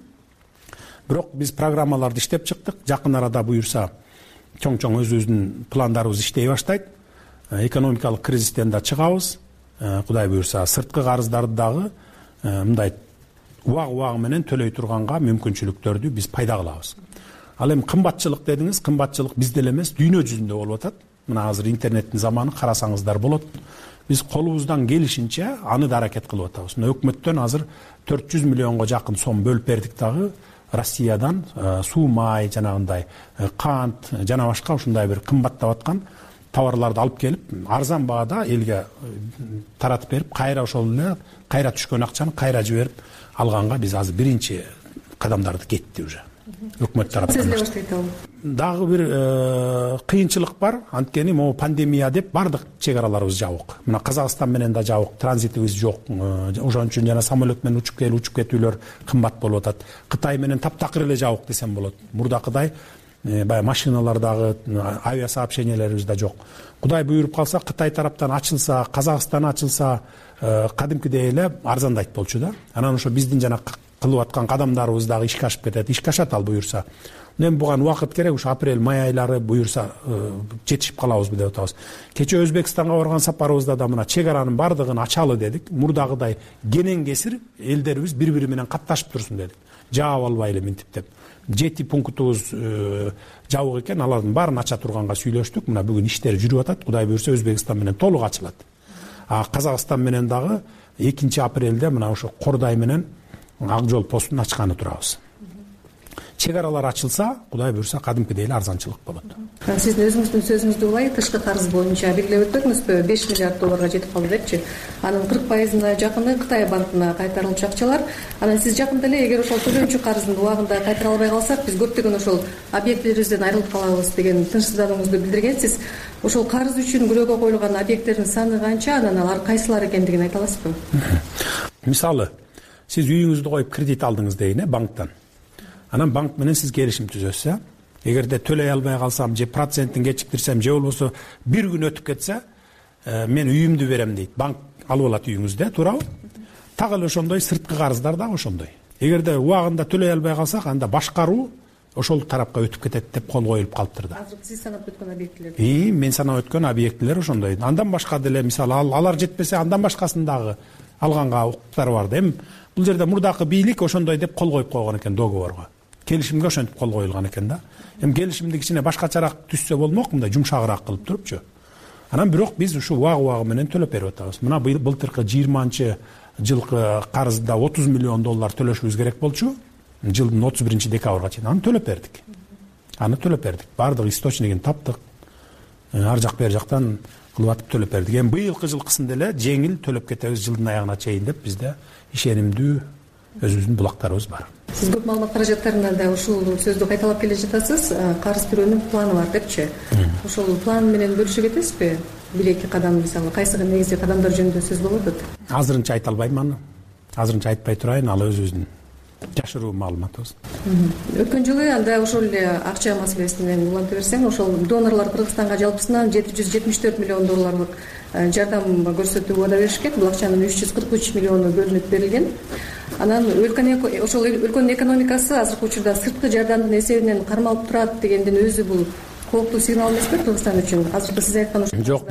Бирок биз программаларды иштеп чыктык. Жакын арада буюрса, чоң-чоң өзүбүздүн пландарыбыз иштей баштайт. Экономикалык кризистен да чыгабыз. Кудай буюрса, сырткы карыздарды дагы мындай убак менен төлөй турганга мүмкүнчүлүктөрдү биз пайда кылабыз. Ал эми кымбатчылык дедиңиз, кымбатчылык бизде эле эмес, дүйнө жүзүндө болуп атат. Мына азыр интернеттин заманы, карасаңыздар болот. Биз колубуздан келишинче аны да аракет кылып атабыз. Мына өкмөттөн азыр 400 миллионго жакын сом бөлүп бердик дагы. Россиядан суу, май, жанагындай кант, жана башка ушундай бир кымбаттап аткан товарларды алып келип, арзан баада элге таратып берип, кайра ошол эле кайра түшкөн акчаны кайра жиберип алганга биз азыр биринчи кадамдарды кетти уже. өкмөт тараптан. Сезиле баштайт ал. Дагы бир кыйынчылык бар. Анткени могу пандемия деп бардык чек араларыбыз жабык. Мына Казакстан менен да жабык, транзитибиз жок. Ошон үчүн жана самолет менен учуп кетүүлөр кымбат болуп атат. Кытай менен таптакыр эле жабык десем болот. Мурдакыдай баягы машиналардагы авиасообщенияларыбыз да жок. Кудай буйруп калса, Кытай тараптан ачылса, Казакстан ачылса, кадимкидей эле арзандайт болчу да. Анан ошо биздин жана кылып аткан кадамдарыбыз дагы ишке ашып кетет. Ишке ашат ал буюрса. Эми буга убакыт керек, ушу апрель, май айлары буюрса жетишип калабызбы деп атабыз. Кече Өзбекстанга барган сапарыбызда да мына чек аранын бардыгын ачалы дедик. Мурдагыдай кенен кесир элдерибиз бири-бири менен катташып турсун дедик. Жаап албайлы минтип деп. 7 пунктубуз жабык экен, алардын баарын ача турганга сүйлөштүк. Мына бүгүн иштер жүрүп атат. Кудай буйрса Өзбекстан менен толук ачылат. Казакстан менен дагы 2 апрелде мына ошо Кордай менен Ак жол постун ачканы турабыз. Чек аралар ачылса, Кудай буйрса кадимкидей эле арзанчылык болот. Сиздин өзүңүздүн сөзүңүздү улай тышкы карыз боюнча белгилеп өттүңүзбү? 5 миллиард долларга жетип калды депчи. Анын 40%-на жакыны Кытай банкына кайтарылчу акчалар. Анан сиз жакында эле эгер ошол төлөөнчү карыздын убагында кайтара албай калсак, биз көптөгөн ошол объектилерибизден айрылып калабыз деген тынчсызданууңузду билдиргенсиз. Ошол карыз үчүн күрөөгө коюлган объекттердин саны канча, анан алар кайсылар экендигин айта аласызбы? Мисалы, сиз үйүңүздү коюп кредит алдыңыз дейин, банктан. Анан банк менен сиз келишим түзөсүз. Эгерде төлөй албай калсам, же процентин кечиктирсем, же болбосо бир күн өтүп кетсе, мен үйүмдү берем дейт. Банк алып алат үйүңүздө, туурабы? Так эле ошондой сырткы карыздар да ошондой. Эгерде убагында төлөй албай калсак, анда башкаруу ошол тарапка өтүп кетет деп кол коюлуп калыптыр да. Азыр сиз санап өткөн объектилер. Мен санап өткөн объектилер ошондой. Андан башка деле, мисалы, алар жетпесе, андан башкасын дагы алганга укуктар бар да. Эми бул жерде мурдакы бийлик ошондой деп кол коюп койгон экен договорго. Келишимге ошентип кол коюлган экен да. Эми келишимди кичине башкачараак түзсө болмок, мындай жумшагыраак кылып турупчу. Анан бирок биз ушу убагы менен төлөп берип атабыз. Мына былтыркы 20-жылкы карызда 30 миллион доллар төлөшүбүз керек болчу. Жылдын 31-декабрга чейин аны төлөп бердик. Бардык источнигин таптык. Ар жак бер жактан кылып атып төлөп бердик. Эми быйылкы жылкысын деле жеңил төлөп кетебиз жылдын аягына чейин деп бизде ишенимдүү өзүбүздүн булактарыбыз бар. Сиз көп маалымат каражаттарында да ушул сөздү кайталап келе жатасыз. Карыз төлөөнүн планы бар депчи. Ошол план менен бөлүшүп кетесизби? Бир эки кадам, мисалы, кайсы негизги кадамдар жөнүндө сөз болуп атат? Азырынча айта албайм аны. Азырынча айтпай турайын, ал өзүбүздүн жашыруу маалыматыбыз. Өткөн жылы анда ошол эле акча маселесинен уланта берсең, ошол донорлор Кыргызстанга жалпысынан 774 миллион долларлык жардам көрсөтүү убада беришкен. Бул акчанын 343 миллиону бөлүнүп берилген. Анан ошол өлкөнүн экономикасы азыркы учурда сырткы жардамдын эсебинен кармалып турат дегендин өзү бул кооптуу сигнал эмеспи Кыргызстан үчүн? Азыркы сиз айткан ошол жок,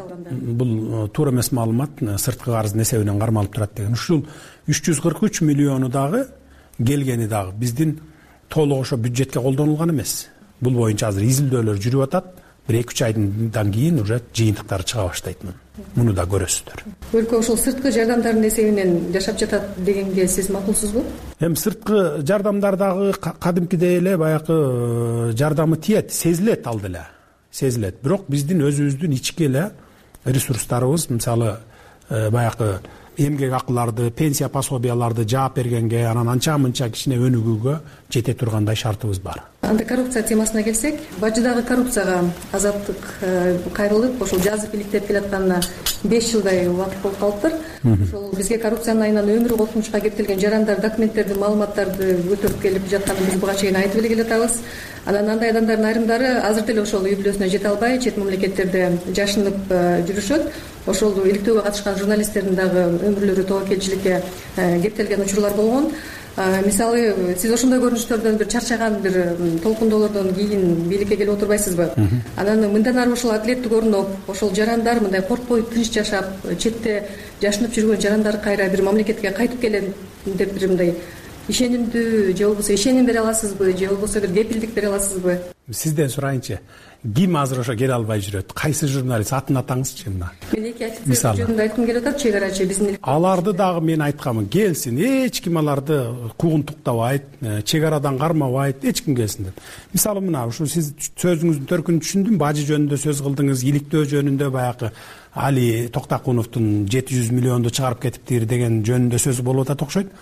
бул туура эмес маалымат. Сырткы карыздын эсебинен кармалып турат деген. Ушул 343 миллиону дагы келгени дагы биздин толук ошо бюджетке колдонулган эмес. Бул боюнча азыр изилдөөлөр жүрүп атат. 1-2 айдан кийин уже жыйынтыктары чыга баштайт. Муну да көрөсүздөр. Өлкө ошол сырткы жардамдардын эсебинен жашап жатат дегенге сиз макулсузбу? Эми сырткы жардамдар дагы кадимкидей эле баягы жардамы тиет, сезилет ал деле. Сезилет. Бирок биздин өзүбүздүн ички эле ресурстарыбыз, мисалы, баягы эмгек акыларды, пенсия пособияларды жаап бергенге, анан анча-мынча кичине өнүгүүгө жете тургандай шартыбыз бар. Антикоррупция темасына келсек, бажыдагы коррупцияга азаттык кайрылып, ошол жазып иликтеп келатканына 5 жылдай убакыт болуп калыптыр. Ошол бизге коррупциянын айынан өмүр коркунучка кептелген жарандар, документтерди, маалыматтарды өтөрүп келип жатканын биз буга чейин айтып эле келатабыз. Анан андай адамдардын айрымдары азыр деле ошол үй бүлөсүнө жете албай, чет мамлекеттерде жашынып жүрүшөт. Ошол иликтөөгө катышкан журналисттердин дагы өмүрлөрү тобокелчиликке кептелген учурлар болгон. Мисалы, сиз ошондой көрүнүштөрдөн бир чарчаган бир толкундоолордон кийин бийликке келип отурбайсызбы? Анан мындан ары ошол адилеттик орноп, ошол жарандар мындай коркпой тынч жашап, четте жашынып жүргөн жарандар кайра бир мамлекетке кайтып келем деп бир мындай ишенимдүү, же болбосо ишеним бере аласызбы, же болбосо бир кепилдик бере аласызбы? Сизден сурайынчы. Ким азыр ошо келе албай жүрөт? Кайсы журналист? Атын атаңызчы мына. Мен эки офицер жөнүндө айткым келип атат, чек арачы биздин. Аларды дагы мен айтканмын, келсин. Эч ким аларды куугунтуктабайт, чек арадан кармабайт, эч ким келсин деп. Мисалы мына ушу сиз сөзүңүздүн төркүнүн түшүндүм, бажы жөнүндө сөз кылдыңыз, иликтөө жөнүндө баягы Али Токтакуновдун 700 миллионду чыгарып кетиптир деген жөнүндө сөз болуп атат окшойт.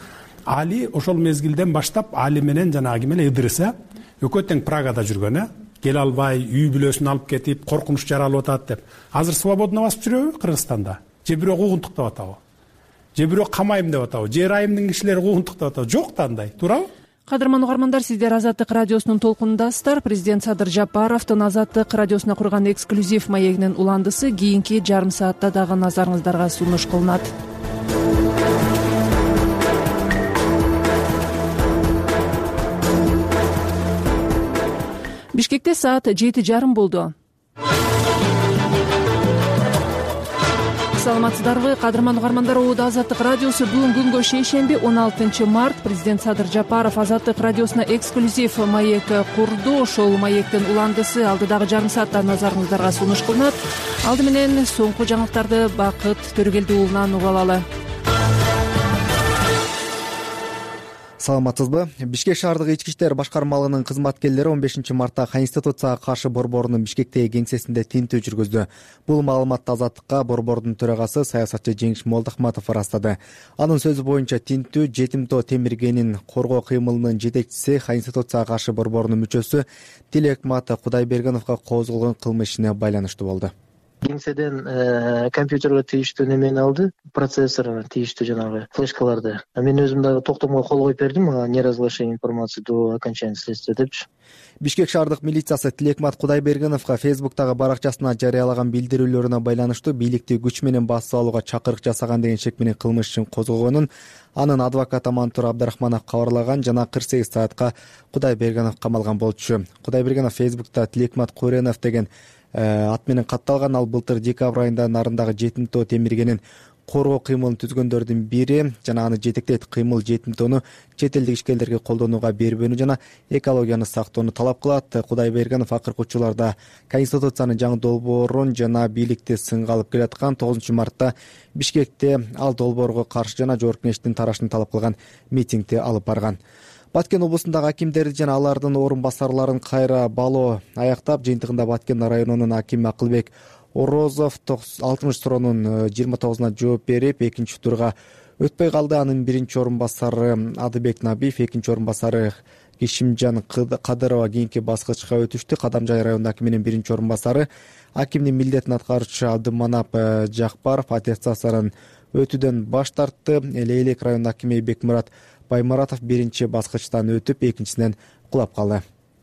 Али ошол мезгилден баштап Али менен жанагы ким эле Ыдырыс экөө тең Прагада жүргөн, келе албай, үй бүлөсүн алып кетип, коркунуч жаралып атат деп. Азыр свободно басып жүрөбү Кыргызстанда? Же бирөө куугунтуктап атабы? Же бирөө камайм деп атабы? Же райымдын кишилери куугунтуктап атабы? Жок да андай, туурабы? Кадырман угармандар, сиздер Азаттык радиосунун толкунундасыздар. Президент Садыр Жапаровдун Азаттык радиосуна курган эксклюзив маегинин уландысы кийинки жарым саатта дагы назарыңыздарга сунуш кылынат. Бишкекте саат 7:30 болду. Саламатсыздарбы, кадырман угармандар, Оодо Азаттык радиосу бүгүн күнгө шейшемби 16 март президент Садыр Жапаров Азаттык радиосуна эксклюзив маек курду. Ошол маектин уландысы алдыдагы жарым саатта назарыңыздарга сунуш кылынат. Алды менен соңку жаңылыктарды Бакыт Төрөгелди уулунан угуп алалы. Саламатсызбы? Бишкек шаардык ички иштер башкармалыгынын кызматкерлери 15 мартта Конституцияга каршы борборунун Бишкектеги кеңсесинде тинтүү жүргүздү. Бул маалыматты Азаттыкка борбордун төрагасы саясатчы Жеңиш Молдохматов ырастады. Анын сөзү боюнча тинтүү Жетимтоо Темиргенин коргоо кыймылынын жетекчиси, Конституцияга каршы борборунун мүчөсү Тилекмат Кудайбергеновго козголгон кылмыш ишине байланыштуу болду. Кеңседен компьютерге тийиштүү немени алды, процессорго тийиштүү жанагы флешкаларды. Мен өзүм дагы токтомго кол коюп бердим, неразглашение информации до окончания следствия депчи. Бишкек шаардык милициясы Тилекмат Кудайбергеновго Фейсбуктагы баракчасына жарыялаган билдирүүлөрүнө байланыштуу бийликти күч менен басып алууга чакырык жасаган деген шек менен кылмыш ишин козгогонун анын адвокаты Мантур Абдрахманов кабарлаган. Жана 48 саатка Кудайбергенов камалган болчу. Кудайбергенов Фейсбукта Тилекмат Куренов деген ат менен катталган. Ал былтыр декабрь айында нарындагы Жетимтоо Темиргенин коргоо кыймылын түзгөндөрдүн бири жана аны жетектейт. Кыймыл Жетимтоону чет элдик ишкерлерге колдонууга бербөөнү жана экологияны сактоону талап кылат. Кудайбергенов акыркы учурларда Конституциянын жаңы долбоорун жана бийликти сынга алып келаткан. 9 мартта Бишкекте ал долбоорго каршы жана Жогорку Кеңештин тарашын талап кылган митингди алып барган. Баткен облусундагы акимдерди жана алардын орун басарларын кайра баалоо аяктап, жыйынтыгында Баткен районунун акими Акылбек Орозов 60 суроонун 29-на жооп берип, экинчи турга өтпөй калды. Анын биринчи орун басары Адыбек Набиев, экинчи орун басары Кишимжан Кадырова кийинки баскычка өтүштү. Кадамжай районунун акиминин биринчи орун басары акимдин милдетин аткаруучу Абдыманап Жакпаров аттестацияларын өтүүдөн баш тартты. Лейлек районунун акими Бекмурат Баймуратов биринчи баскычтан өтүп, экинчисинен кулап калды.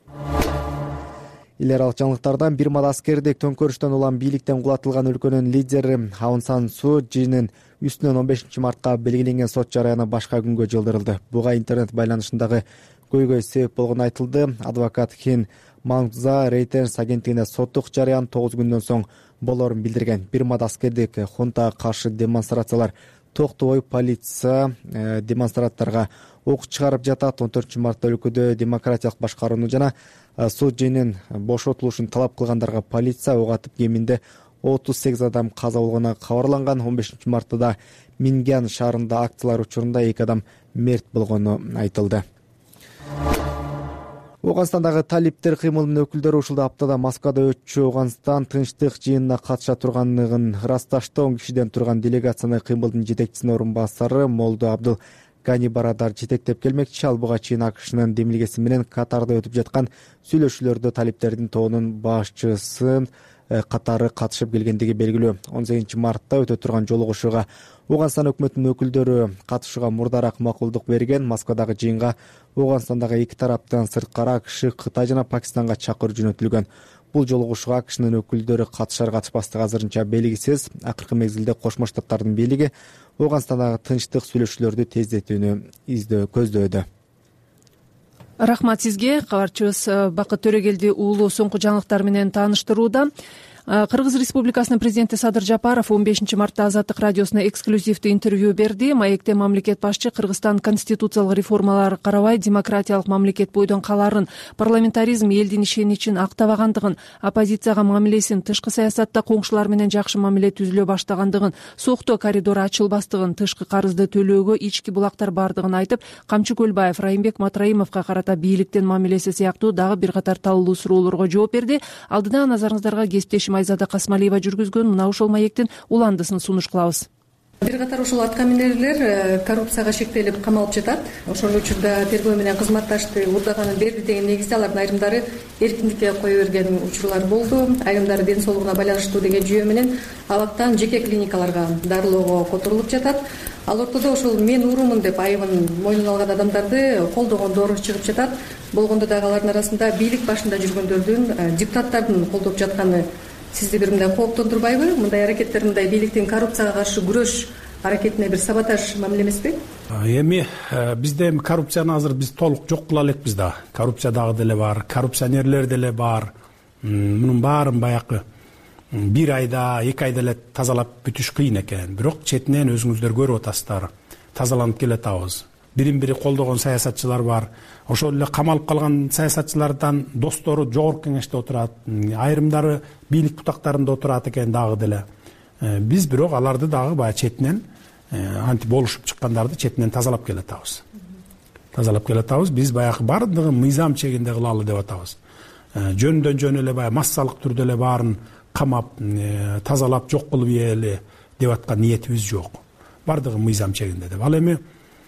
Эл аралык жаңылыктардан бир мада аскердик төңкөрүштөн улам бийликтен кулатылган өлкөнүн лидери Аун Сан Суу Чжинин үстүнөн 15 мартка белгиленген сот жарыяны башка күнгө жылдырылды. Буга интернет байланышындагы көйгөй себеп болгону айтылды. Адвокат Хин Мангза Reuters агенттигине соттук жарыян 9 күндөн соң болорун билдирген. Бир мада аскердик хунтага каршы демонстрациялар токтобой, полиция демонстранттарга ок чыгарып жатат. 14 мартта өлкөдө демократиялык башкарууну жана Суу Чжинин бошотулушун талап кылгандарга полиция ок атып, кеминде 38 адам каза болгону кабарланган. 15 мартта да Мингян шаарында акциялар учурунда 2 адам мерт болгону айтылды. Оганстандагы талиптер кыймылынын өкүлдөрү ушул аптада Москвада өтчү Оганстан тынчтык жыйынына катыша турганлыгын ырасташты. 10 кишиден турган делегацияны кыймылдын жетекчисинин орун басары Молду Абдул Гани Барадар жетектеп келмекчи. Ал буга чейин АКШнын демилгеси менен Катарда өтүп жаткан сүйлөшүүлөрдө талиптердин тобунун башчысын катары катышып келгендиги белгилүү. 18 мартта өтө турган жолугушууга Оганстан өкмөтүнүн өкүлдөрү катышууга мурдараак макулдук берген. Москвадагы жыйынга Оганстандагы эки тараптан сырткары АКШ, Кытай жана Пакистанга чакыруу жөнөтүлгөн. Бул жолугушууга АКШнын өкүлдөрү катышар катышпастыгы азырынча белгисиз. Акыркы мезгилде Кошмо Штаттардын бийлиги Оганстандагы тынчтык сүйлөшүүлөрдү тездетүүнү көздөдө. Рахмат сизге. Кабарчыбыз Бакыт Төрөгелди уулу соңку жаңылыктар менен тааныштырууда. Кыргыз Республикасынын президенти Садыр Жапаров 15 мартта Азаттык радиосуна эксклюзивдүү интервью берди. Маекте мамлекет башчы Кыргызстан конституциялык реформалар карабай демократиялык мамлекет бойдон каларын, парламентаризм элдин ишеничин актабагандыгын, оппозицияга мамилесин, тышкы саясатта коңшулар менен жакшы мамиле түзүлө баштагандыгын, сооктоо коридору ачылбастыгын, тышкы карызды төлөөгө ички булактар бардыгын айтып, Камчы Көлбаев, Райымбек Матраимовго карата бийликтин мамилеси сыяктуу дагы бир катар талуу суроолорго жооп берди. Алдыда назарыңыздарга кесиптешим Айзада Касмалиева жүргүзгөн мына ушул маектин уландысын сунуш кылабыз. бир катар ошол аткаминерлер коррупцияга шектелип камалып жатат. Ошол учурда тергөө менен кызматташты, урдаганын берди деген негизде алардын айрымдары эркиндикке кое берген учурлар болду. Айрымдары ден соолугуна байланыштуу деген жүйө менен абактан жеке клиникаларга дарылоого которулуп жатат. Ал ортодо ошол мен уурумун деп айыбын мойнуна алган адамдарды колдогондор чыгып жатат. Болгондо дагы алардын арасында бийлик башында жүргөндөрдүн, депутаттардын колдоп жатканы сизди бир мындай кооптондурбайбы? Мындай аракеттер, мындай бийликтин коррупцияга каршы күрөш аракетине бир саботаж мамиле эмеспи? Эми бизде коррупцияны азыр биз толук жок кыла элекпиз да. Коррупция дагы деле бар, коррупционерлер деле бар. Мунун баарын баягы бир айда, 2 айда эле тазалап бүтүш кыйын экен. Бирок четинен өзүңүздөр көрүп атасыздар. Тазаланып келатабыз. Бирин-бири колдогон саясатчылар бар. Ошол эле камалып калган саясатчылардан достору жогорку кеңеште отурат, айрымдары бийлик бутактарында отурат экен дагы деле. Биз бирок аларды дагы баягы четинен анти болушуп чыккандарды четинен тазалап келатабыз. Биз баягы бардыгын мыйзам чегинде кылалы деп атабыз. Жөндөн жөн эле баягы массалык түрдө эле баарын камап, тазалап жок кылып ийели деп аткан ниетибиз жок. Бардыгын мыйзам чегинде деп. Ал эми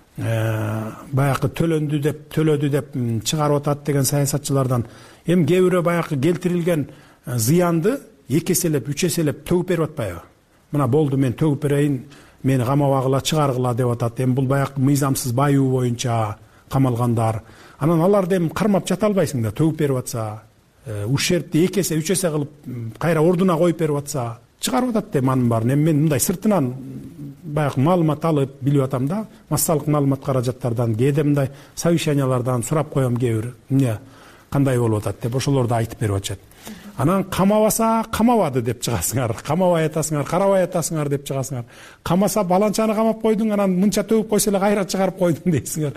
баягы төлөдү деп чыгарып атат деген саясатчылардан эми кээ бирөө баягы келтирилген зыянды 2 эселеп, 3 эселеп төгүп берип атпайбы? Мына болду, мен төгүп берейин, мени камабагыла, чыгаргыла деп атат. Эми бул баягы мыйзамсыз байуу боюнча камалгандар. Анан аларды эми кармап жата албайсың да, төгүп берип атса, ущербти 2 эсе, 3 эсе кылып кайра ордуна коюп берип атса, чыгарып атат деп анын баарын. Эми мен мындай сыртынан баягы маалымат алып билип атам да, массалык маалымат каражаттардан, кээде мындай совещаниялардан сурап коем, кээ бир эмне кандай болуп атат деп, ошолорду айтып берип атышат. Анан камабаса камабады деп чыгасыңар, камабай атасыңар, карабай атасыңар деп чыгасыңар. Камаса баланчаны камап койдуң, анан мынча төгүп койсо эле кайра чыгарып койдуң дейсиңер.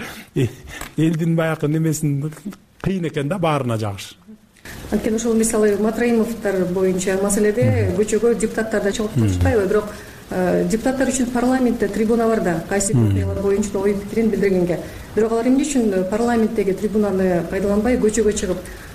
Элдин баягы немесин кыйын экен да баарына жагыш. Анткени ошол мисалы Матраимовдор боюнча маселеде көчөгө депутаттар да чыгып турушпайбы? Бирок депутаттар үчүн парламентте трибуна бар да, кайсы окуялар боюнча ой пикирин билдиргенге. Бирок алар эмне үчүн парламенттеги трибунаны пайдаланбай көчөгө чыгып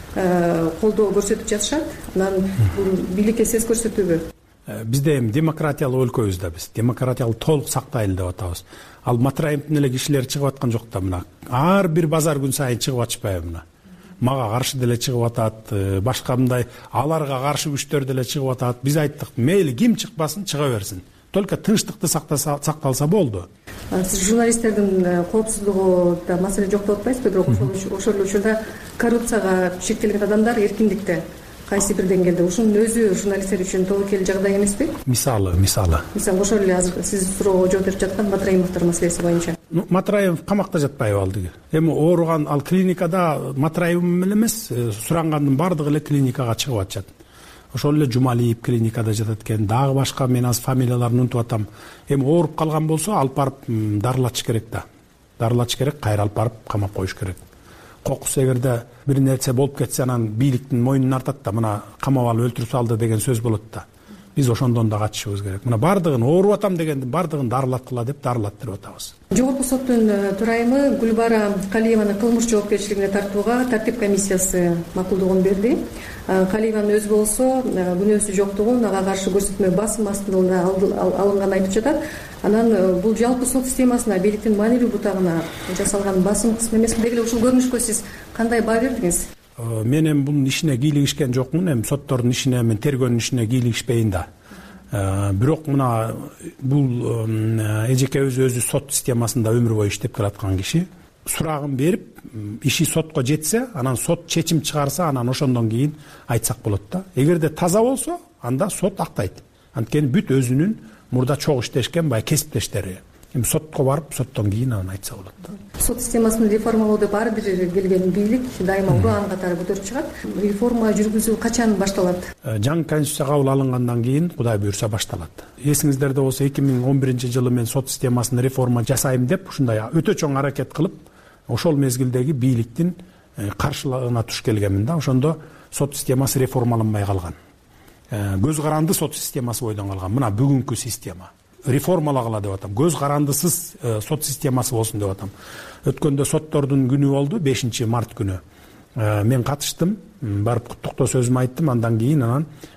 колдоо көрсөтүп жатышат? Анан бул бийликке сес көрсөтүүбү? Бизде эми демократиялык өлкөбүз да, биз демократиялык толук сактайлы деп атабыз. Ал Матраимовдун эле кишилери чыгып аткан жок да, мына ар бир базар күн сайын чыгып атышпайбы мына. Мага каршы деле чыгып атат, башка мындай аларга каршы күчтөр деле чыгып атат. Биз айттык, мейли ким чыкпасын, чыга берсин. Только тынчтыкты сакталса болду. Сиз журналисттердин коопсуздугунда маселе жок деп атпайсызбы? Бирок ошол учурда коррупцияга шектелген адамдар эркиндикте кайсы бир деңгээлде, ушунун өзү журналисттер үчүн тобокел жагдай эмеспи? Мисалы ошол эле азыр сиз суроого жооп берип жаткан Матраимовдор маселеси боюнча. Матраимов камакта жатпайбы алдыгы? Эми ооруган ал клиникада Матраимов эле эмес, сурангандын бардыгы эле клиникага чыгып атышат. Ошол эле Жумалиев клиникада жатат экен, дагы башка, мен аз фамилияларын унутуп атам. Эми ооруп калган болсо алып барып дарылатыш керек да. Дарылатыш керек, кайра алып барып камап коюш керек. Кокус эгерде бир нерсе болуп кетсе, анан бийликтин мойнуна артат да, мына камап алып өлтүрүп салды деген сөз болот да. Биз ошондон да качышыбыз керек. Мына бардыгын ооруп атам дегендин бардыгын дарылаткыла деп дарылаттырып атабыз. Жогорку соттун төрайымы Гүлбара Калиеваны кылмыш жоопкерчилигине тартууга тартип комиссиясы макулдугун берди. Калиеванын өзү болсо күнөөсү жоктугун, ага каршы көрсөтмө басым астында алынганын айтып жатат. Анан бул жалпы сот системасына, бийликтин маанилүү бутагына жасалган басым кысым эмес. Деги эле ушул көрүнүшкө сиз кандай баа бердиңиз? Мен эми бунун ишине кийлигишкен жокмун, эми соттордун ишине, мен тергөөнүн ишине кийлигишпейин да. Бирок мына бул эжекебиз өзү сот системасында өмүр бою иштеп келаткан киши. Сурагын берип, иши сотко жетсе, анан сот чечим чыгарса, анан ошондон кийин айтсак болот да. Эгерде таза болсо, анда сот актайт. Анткени бүт өзүнүн мурда чогуу иштешкен бай кесиптештери. Эми сотко барып, соттон кийин анан айтса болот да. Сот системасын реформалоо деп ар бир келген бийлик дайыма ураан катары көтөрүп чыгат. Реформа жүргүзүү качан башталат? Жаңы конституция кабыл алынгандан кийин Кудай буйрса башталат. Эсиңиздерде болсо 2011-жылы мен сот системасын реформа жасайм деп ушундай өтө чоң аракет кылып, ошол мезгилдеги бийликтин каршылыгына туш келгенмин да. Ошондо сот системасы реформаланбай калган. Көз каранды сот системасы бойдон калган. Мына бүгүнкү система реформалагыла деп атам. Көз карандысыз сот системасы болсун деп атам. Өткөндө соттордун күнү болду, 5 март күнү. Мен катыштым, барып куттуктоо сөзүмдү айттым, андан кийин анан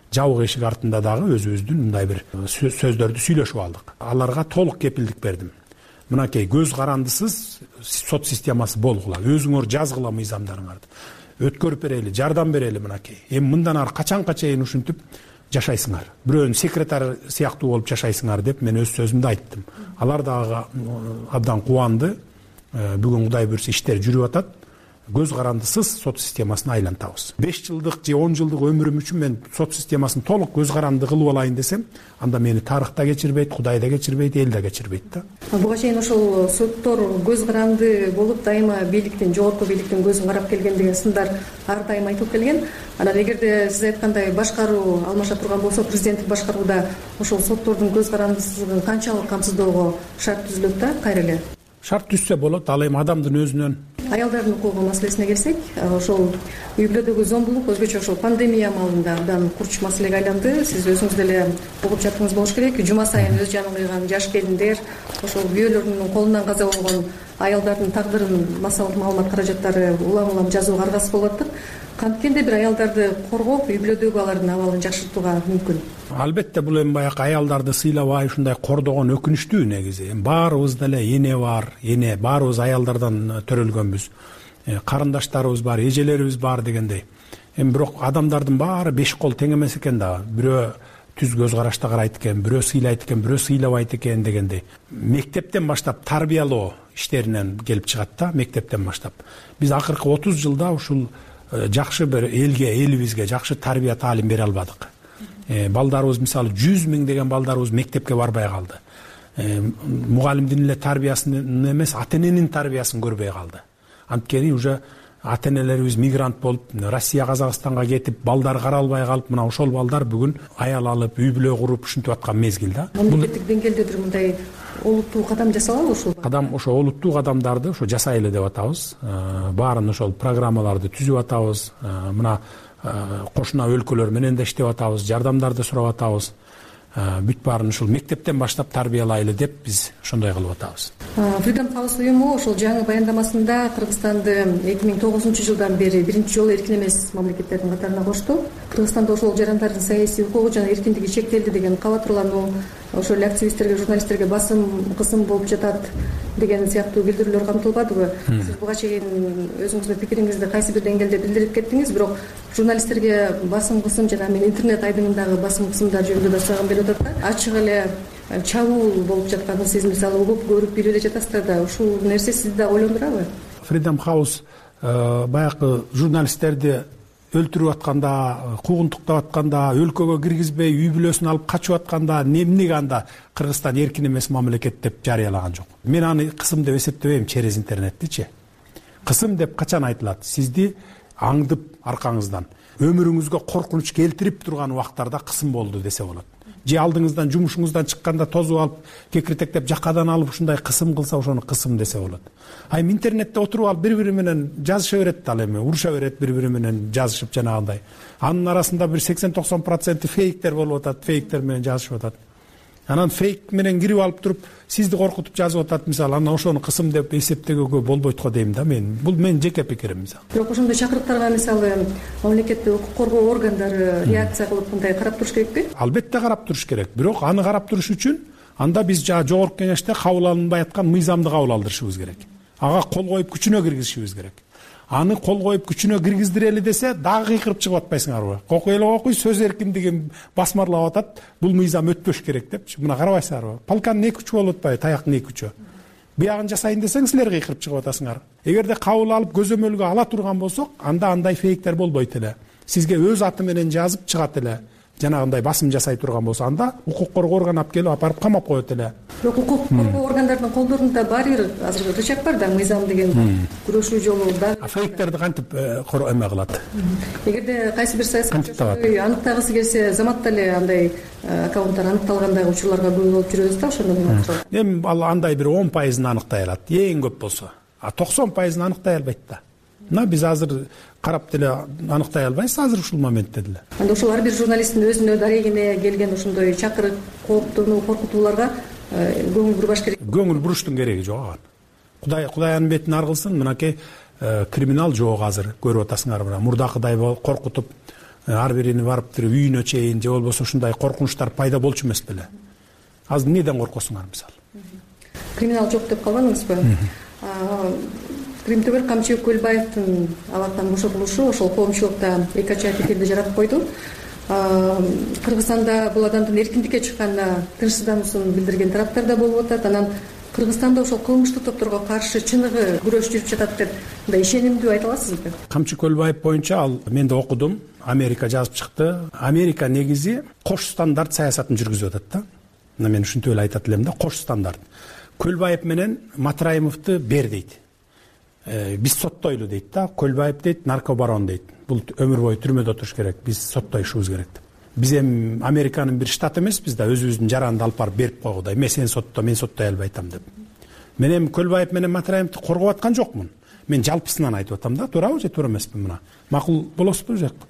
жабык эшик артында дагы өзүбүздүн мындай бир сөздөрдү сүйлөшүп алдык. Аларга толук кепилдик бердим. Мынакей көз карандысыз сот системасы болгула, өзүңөр жазгыла мыйзамдарыңарды. Өткөрүп берели, жардам берели мынакей. Эми мындан ары качанга чейин ушинтип жашайсыңар. Бирөөнүн секретары сыяктуу болуп жашайсыңар деп мен өз сөзүмдө айттым. Алар дагы абдан кубанды. Бүгүн Кудай буйрса иштер жүрүп атат. Көз карандысыз сот системасын айлантабыз. 5 жылдык же 10 жылдык өмүрүм үчүн мен сот системасын толук көз каранды кылып алайын десем, анда мени тарых да кечирбейт, Кудай да кечирбейт, эл да кечирбейт да. Буга чейин ошол соттор көз каранды болуп дайыма бийликтин, жогорку бийликтин көзүн карап келген деген сындар ар дайым айтылып келген. Анан эгерде сиз айткандай башкаруу алмаша турган болсо, президенттик башкарууда ошол соттордун көз карандысыздыгын канчалык камсыздоого шарт түзүлөт да, кайра эле? Шарт түзсө болот. Ал эми адамдын өзүнөн. Аялдардын укугу маселесине келсек, ошол үй бүлөдөгү зомбулук өзгөчө ошол пандемия маалында абдан курч маселеге айланды. Сиз өзүңүз деле угуп жаттыңыз болуш керек. Жума сайын өз жанын кыйган жаш келиндер, ошол күйөөлөрүнүн колунан каза болгон аялдардын тагдырын маалымат каражаттары улам жазууга аргасыз болуп аттык. Канткенде бир аялдарды коргоп, үй бүлөдөгү алардын абалын жакшыртууга мүмкүн? Албетте бул эми баягы аялдарды сыйлабай ушундай кордогон өкүнүчтүү негизи. Баарыбыз деле эне бар, баарыбыз аялдардан төрөлгөнбүз. Карындаштарыбыз бар, эжелерибиз бар дегендей. Эми бирок адамдардын баары беш кол тең эмес экен да. Бирөө түз көз карашта карайт экен, бирөө сыйлайт экен, бирөө сыйлабайт экен дегендей. Мектептен баштап тарбиялоо иштеринен келип чыгат да, мектептен баштап. Биз акыркы 30 жылда ушул жакшы бир элибизге жакшы тарбия таалим бере албадык. Балдарыбыз мисалы 100 000 деген балдарыбыз мектепке барбай калды. Мугалимдин эле тарбиясын эмес, ата-эненин тарбиясын көрбөй калды. Анткени уже ата-энелерибиз мигрант болуп, Россия, Казакстанга кетип, балдар каралбай калып, мына ошол балдар бүгүн аял алып, үй бүлө куруп ушинтип аткан мезгил да. Мамлекеттик деңгээлде бир мындай олуттуу кадам жасалабы ушул? Кадам ошо олуттуу кадамдарды ошо жасайлы деп атабыз. Баарын ошол программаларды түзүп атабыз. Мына кошуна өлкөлөр менен да иштеп атабыз, жардамдарды сурап атабыз. Бүт баарын ушул мектептен баштап тарбиялайлы деп биз ошондой кылып атабыз. Freedom House уюму ошол жаңы баяндамасында Кыргызстанды 2009 жылдан бери биринчи жолу эркин эмес мамлекеттердин катарына кошту. Кыргызстанда ошол жарандардын саясий укугу жана эркиндиги чектелди деген кабатырлануу, ошол активисттерге, журналисттерге басым, кысым болуп жатат деген сыяктуу билдирүүлөр камтылбадыбы? Сиз буга чейин өзүңүздүн пикириңизди кайсы бир деңгээлде билдирип кеттиңиз, бирок журналисттерге басым, кысым жана мен интернет айдыңындагы басым, кысымдар жөнүндө да сураган берип атат да. Ачык эле чабуул болуп жатканын сиз мисалы угуп көрүп билип эле жатасыздар да. Ушул нерсе сизди да ойлондурабы? Freedom House баягы журналисттерди өлтүрүп атканда, куугунтуктап атканда, өлкөгө киргизбей, үй бүлөсүн алып качып атканда, эмнеге анда Кыргызстан эркин эмес мамлекет деп жарыялаган жок? Мен аны кысым деп эсептебейм через интернеттичи. Кысым деп качан айтылат? Сизди аңдып аркаңыздан, өмүрүңүзгө коркунуч келтирип турган убактарда кысым болду десе болот. Же алдыңыздан жумушуңуздан чыкканда тозуп алып, кекиртектеп жакадан алып ушундай кысым кылса, ошону кысым десе болот. Ай интернетте отуруп алып бири-бири менен жазыша берет да, ал эми уруша берет бири-бири менен жазышып жанагындай. Анын арасында бир 80-90% фейктер болуп атат, фейктер менен жазышып атат. Анан фейк менен кирип алып туруп, сизди коркутуп жазып атат мисалы, анан ошону кысым деп эсептегөөгө болбойт го дейм да мен. Бул менин жеке пикирим мисалы. Бирок ошондой чакырыктарга мисалы мамлекеттик укук коргоо органдары реакция кылып мындай карап туруш керекпи? Албетте карап туруш керек. Бирок аны карап туруш үчүн анда биз жогорку кеңеште кабыл алынбай аткан мыйзамды кабыл алдырышыбыз керек. Ага кол коюп күчүнө киргизишибиз керек. Аны кол коюп күчүнө киргиздирели десе, дагы кыйкырып чыгып атпайсыңарбы? Кокуй эле кокуй, сөз эркиндигин басмарлап атат. Бул мыйзам өтпөш керек депчи. Мына карабайсыңарбы? Палканын эки күчү болуп атпайбы, таяктын эки күчү. Биягын жасайын десең, силер кыйкырып чыгып атасыңар. Эгерде кабыл алып көзөмөлгө ала турган болсок, анда андай фейктер болбойт эле. Сизге өз аты менен жазып чыгат эле. Жанагындай басым жасай турган болсо, анда укук коргоо органы алып келип апарып камап коет эле. Бирок укук коргоо органдарынын колдорунда баары бир азыр рычаг бар да, мыйзам деген күрөшүү жолу да. Фейктерди кантип эме кылат? Эгерде кайсы бир саясатчы аныктагысы келсе, заматта эле андай аккаунттар аныкталгандагы учурларга күбө болуп жүрөбүз да, ошондон кийин. Эми ал андай бир 10% аныктай алат, эң көп болсо. 90% аныктай албайт да. Мына биз азыр карап деле аныктай албайбыз азыр ушул моментте деле. Анда ошол ар бир журналисттин өзүнө дарегине келген ошондой чакырык, кооптонуу, коркутууларга көңүл бурбаш керек. Көңүл буруштун кереги жок ага. Кудайнын бетин аргылсын, мынакей криминал жок азыр көрүп атасыңар мына. Мурдакыдай коркутуп ар бирини барып туруп үйүнө чейин же болбосо ушундай коркунучтар пайда болчу эмес беле? Азыр эмнеден коркосуңар мисалы? Криминал жок деп калбадыңызбы? Кримтөгөр Камчыбек Көлбаевдин абактан бошотулушу ошол коомчулукта эки ача пикирди жаратып койду. Кыргызстанда бул адамдын эркиндикке чыкканына тынчсыздануусун билдирген тараптар да болуп атат. Анан Кыргызстанда ошол кылмыштуу топторго каршы чыныгы күрөш жүрүп жатат деп мындай ишенимдүү айта аласызбы? Камчыбек Көлбаев боюнча ал мен да окудум. Америка жазып чыкты. Америка негизи кош стандарт саясатын жүргүзүп атат да. Мына мен ушинтип эле айтат элем да, кош стандарт. Көлбаев менен Матраимовду бер дейт. Биз соттойлу дейт да. Көлбаев дейт, наркобарон дейт. Бул өмүр бою түрмөдө отуруш керек. Биз соттойшубуз керек деп. Биз эми Американын бир штаты эмеспиз да, өзүбүздүн жаранды алып барып берип койгудай. Мен сени сотто, мен соттой албай атам деп. Мен эми Көлбаев менен Матраимовду коргоп аткан жокмун. Мен жалпысынан айтып атам да, туурабы же туура эмеспи мына? Макул болосузбу жок?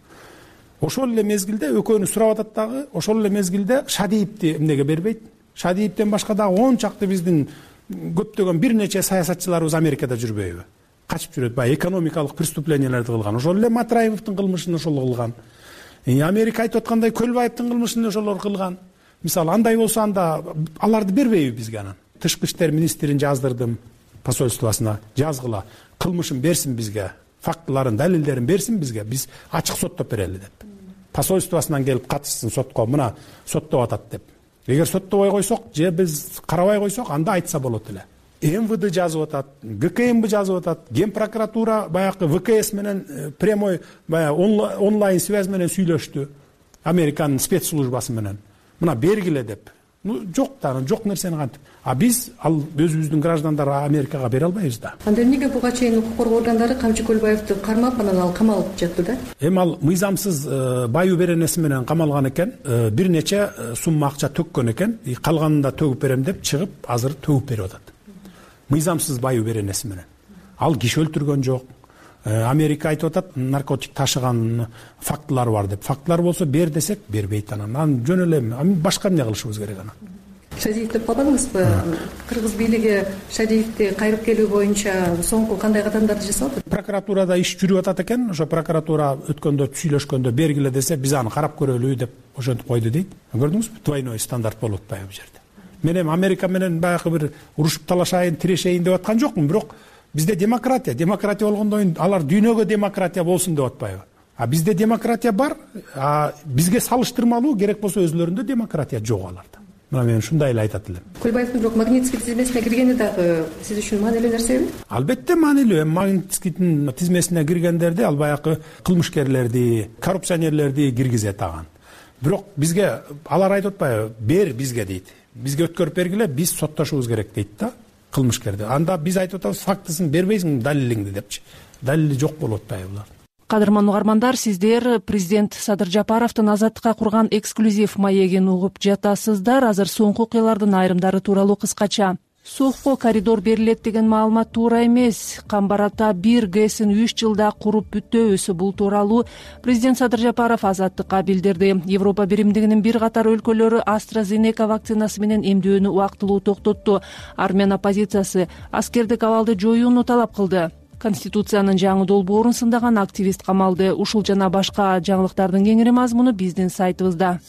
Ошол эле мезгилде экөөнү сурап атат дагы, ошол эле мезгилде Шадиевди эмнеге бербейт? Шадиевден башка дагы 10 чакты биздин көптөгөн бир нече саясатчыларыбыз Америкада жүрбөйбү? Качып жүрөт, баягы экономикалык преступленияларды кылган. Ошол эле Матраимовдун кылмышын ошол кылган. Америка айтып аткандай Көлбаевдин кылмышын ошолор кылган. Мисалы андай болсо анда аларды бербейби бизге анан? Тышкы иштер министрин жаздырдым посольствосуна, жазгыла, кылмышын берсин бизге, фактыларын, далилдерин берсин бизге, биз ачык соттоп берели деп. Посольствосунан келип катышсын сотко, мына соттоп атат деп. Эгер соттобой койсок, же биз карабай койсок, анда айтса болот эле. МВД жазып атат, ГКМБ жазып атат, Ген прокуратура баягы ВКС менен прямой баягы онлайн связь менен сүйлөштү. Американын спецслужбасы менен. Мына бергиле деп. Жок да, жок нерсени кантип. А биз ал өзүбүздүн граждандары Америкага бере албайбыз да. Анда эмнеге буга чейин укук коргоо органдары Камчыбек Көлбаевди кармап, анан ал камалып жатты да? Эми ал мыйзамсыз баю беренеси менен камалган экен, бир нече сумма акча төккөн экен, калганын да төгүп берем деп чыгып, азыр төгүп берип атат. Мыйзамсыз баю беренеси менен. Ал киши өлтүргөн жок. Америка айтып атат, наркотик ташыган фактылар бар деп. Фактылар болсо бер десек, бербейт анан. Жөн эле башка эмне кылышыбыз керек анан? Шадиев деп калбадыңызбы? Кыргыз бийлиги Шадиевди кайрып келүү боюнча соңку кандай кадамдарды жасап атат? Прокуратурада иш жүрүп атат экен. Ошо прокуратура өткөндө сүйлөшкөндө бергиле десе, биз аны карап көрөлү деп ошентип койду дейт. Көрдүңүзбү? Двойной стандарт болуп атпайбы бул жерде. Мен эми Америка менен баягы бир урушуп талашайын, тирешейин деп аткан жокмун, бирок бизде демократия болгондон алар дүйнөгө демократия болсун деп атпайбы? А бизде демократия бар, а бизге салыштырмалуу керек болсо өзүлөрүндө демократия жок аларда. Мына мен ушундай эле айтат элем. Көлбаевдин бирок Магнитский тизмесине киргени дагы сиз үчүн маанилүү нерсеби? Албетте маанилүү. Магнитскийдин тизмесине киргендерди ал баягы кылмышкерлерди, коррупционерлерди киргизет аган. Бирок бизге алар айтып атпайбы? Бер бизге дейт. Бизге өткөрүп бергиле, биз соттошубуз керек дейт да кылмышкерди. Анда биз айтып атабыз, фактысын бербейсиң далилиңди депчи. Далили жок болуп атпайбы булар. Кадырман угармандар, сиздер президент Садыр Жапаровдун Азаттыкка курган эксклюзив маегин угуп жатасыздар. Азыр соңку окуялардын айрымдары тууралуу кыскача. Сохко коридор берилет деген маалымат туура эмес. Камбарата 1 ГЭСин 3 жылда куруп бүтөбүз. Бул тууралуу президент Садыр Жапаров Азаттыкка билдирди. Европа биримдигинин бир катар өлкөлөрү AstraZeneca вакцинасы менен эмдөөнү убактылуу токтотту. Армян оппозициясы аскердик абалды жоюуну талап кылды. Конституциянын жаңы долбоорун сындаган активист камалды. Ушул жана башка жаңылыктардын кеңири мазмуну биздин сайтыбызда.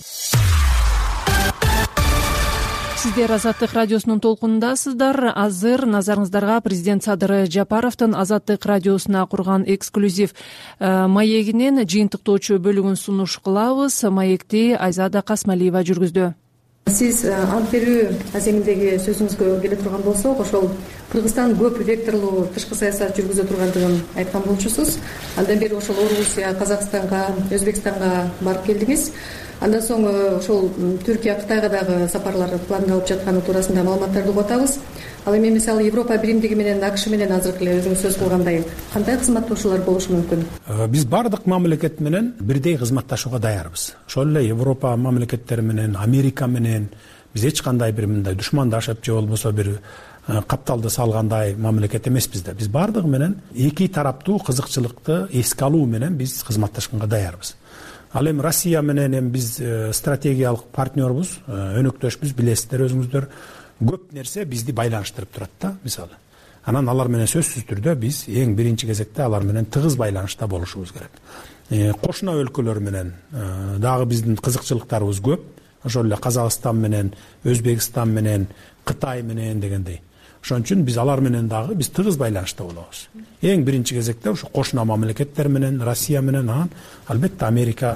Сиздер Азаттык радиосунун толкунундасыздар. Азыр назарыңыздарга президент Садыр Жапаровдун Азаттык радиосуна курган эксклюзив маегинин жыйынтыктоочу бөлүгүн сунуш кылабыз. Маекти Айзада Касмалиева жүргүздү. Сиз ант берүү аземиндеги сөзүңүзгө келе турган болсок, ошол Кыргызстан көп векторлуу тышкы саясат жүргүзө тургандыгын айткан болчусуз. Андан бери ошол Орусия, Казакстанга, Өзбекстанга барып келдиңиз. Андан соң ошол Түркия, Кытайга дагы сапарлар пландалып жатканы туурасында маалыматтарды угуп атабыз. Ал эми мисалы Европа биримдиги менен АКШ менен азыркы эле өзүңүз сөз кылгандай кандай кызматташуулар болушу мүмкүн? Биз бардык мамлекет менен бирдей кызматташууга даярбыз. Ошол эле Европа мамлекеттери менен, Америка менен биз эч кандай бир мындай душмандашып же болбосо бир капталды салгандай мамлекет эмеспиз да. Биз бардыгы менен эки тараптуу кызыкчылыкты эске алуу менен биз кызматташканга даярбыз. Ал эми Россия менен эми биз стратегиялык партнербуз, өнөктөшбүз, билесиздер өзүңүздөр. Көп нерсе бизди байланыштырып турат да, мисалы. Анан алар менен сөзсүз түрдө биз эң биринчи кезекте алар менен тыгыз байланышта болушубуз керек. Кошуна өлкөлөр менен дагы биздин кызыкчылыктарыбыз көп. Ошол эле Казакстан менен, Өзбекстан менен, Кытай менен дегендей. Ошон үчүн биз алар менен дагы биз тыгыз байланышта болобуз. Эң биринчи кезекте ошо кошуна мамлекеттер менен, Россия менен, анан албетте Америка,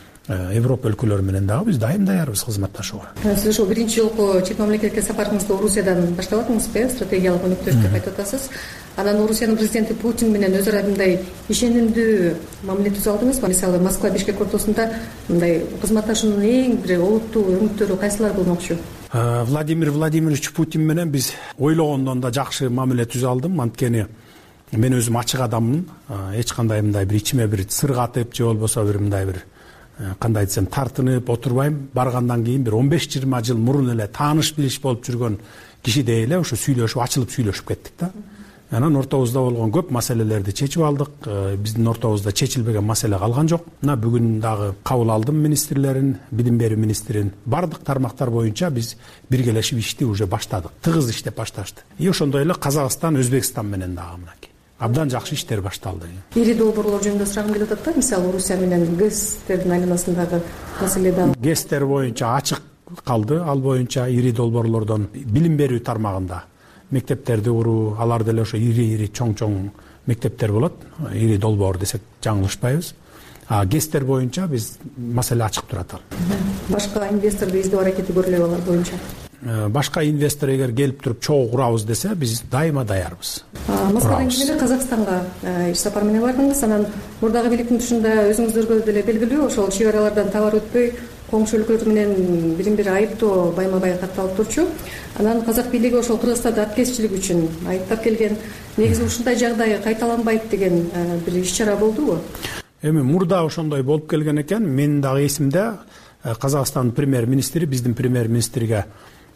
Европа өлкөлөрү менен дагы биз дайым даярбыз кызматташууга. Сиз ошол биринчи жолку чет мамлекетке сапарыңызды Орусиядан баштап атыңызбы, стратегиялык өнөктөштүк деп айтып атасыз. Анан Орусиянын президенти Путин менен өз ара мындай ишенимдүү мамиле түзүп алдыңызбы? Мисалы Москва Бишкек ортосунда мындай кызматташуунун эң бир олуттуу өңүттөрү кайсылар болмокчу? Владимир Владимирович Путин менен биз ойлогондон да жакшы мамиле түзүп алдым. Анткени мен өзүм ачык адаммын. Эч кандай мындай бир ичиме бир сыргатып же болбосо бир мындай бир кандай десем тартынып отурбайм. Баргандан кийин бир 15-20 жыл мурун эле тааныш билиш болуп жүргөн кишидей эле ошо сүйлөшүп, ачылып сүйлөшүп кеттик да. Анан ортобузда болгон көп маселелерди чечип алдык. Биздин ортобузда чечилбеген маселе калган жок. Мына бүгүн дагы кабыл алдым министрлерин, билим берүү министрин. Бардык тармактар боюнча биз биргелешип ишти уже баштадык. Тыгыз иштеп башташты. Ошондой эле Казакстан, Өзбекстан менен дагы мынакей. Абдан жакшы иштер башталды. Ири долбоорлор жөнүндө сурагым келип атат да. Мисалы Орусия менен ГЭСтердин айланасындагы маселе дагы. ГЭСтер боюнча ачык калды. Ал боюнча ири долбоорлордон билим берүү тармагында мектептерди куруу, алар деле ошо ири чоң мектептер болот. Ири долбоор десек жаңылышпайбыз. ГЭСтер боюнча биз маселе ачык турат ал. Башка инвесторду издөө аракети көрүлөбү алар боюнча? Башка инвестор эгер келип туруп чогуу курабыз десе, биз дайыма даярбыз. Москвадан кийин эле Казакстанга иш сапар менен бардыңыз. Анан мурдагы бийликтин тушунда өзүңүздөргө деле белгилүү, ошол чек аралардан товар өтпөй коңшу өлкөлөр менен бирин-бири айыптоо байма-бай катталып турчу. Анан казак бийлиги ошол Кыргызстанды апкезчилик үчүн айыптап келген. Негизи ушундай жагдай кайталанбайт деген бир иш-чара болдубу? Эми мурда ошондой болуп келген экен. Менин дагы эсимде Казакстандын премьер-министри биздин премьер-министрге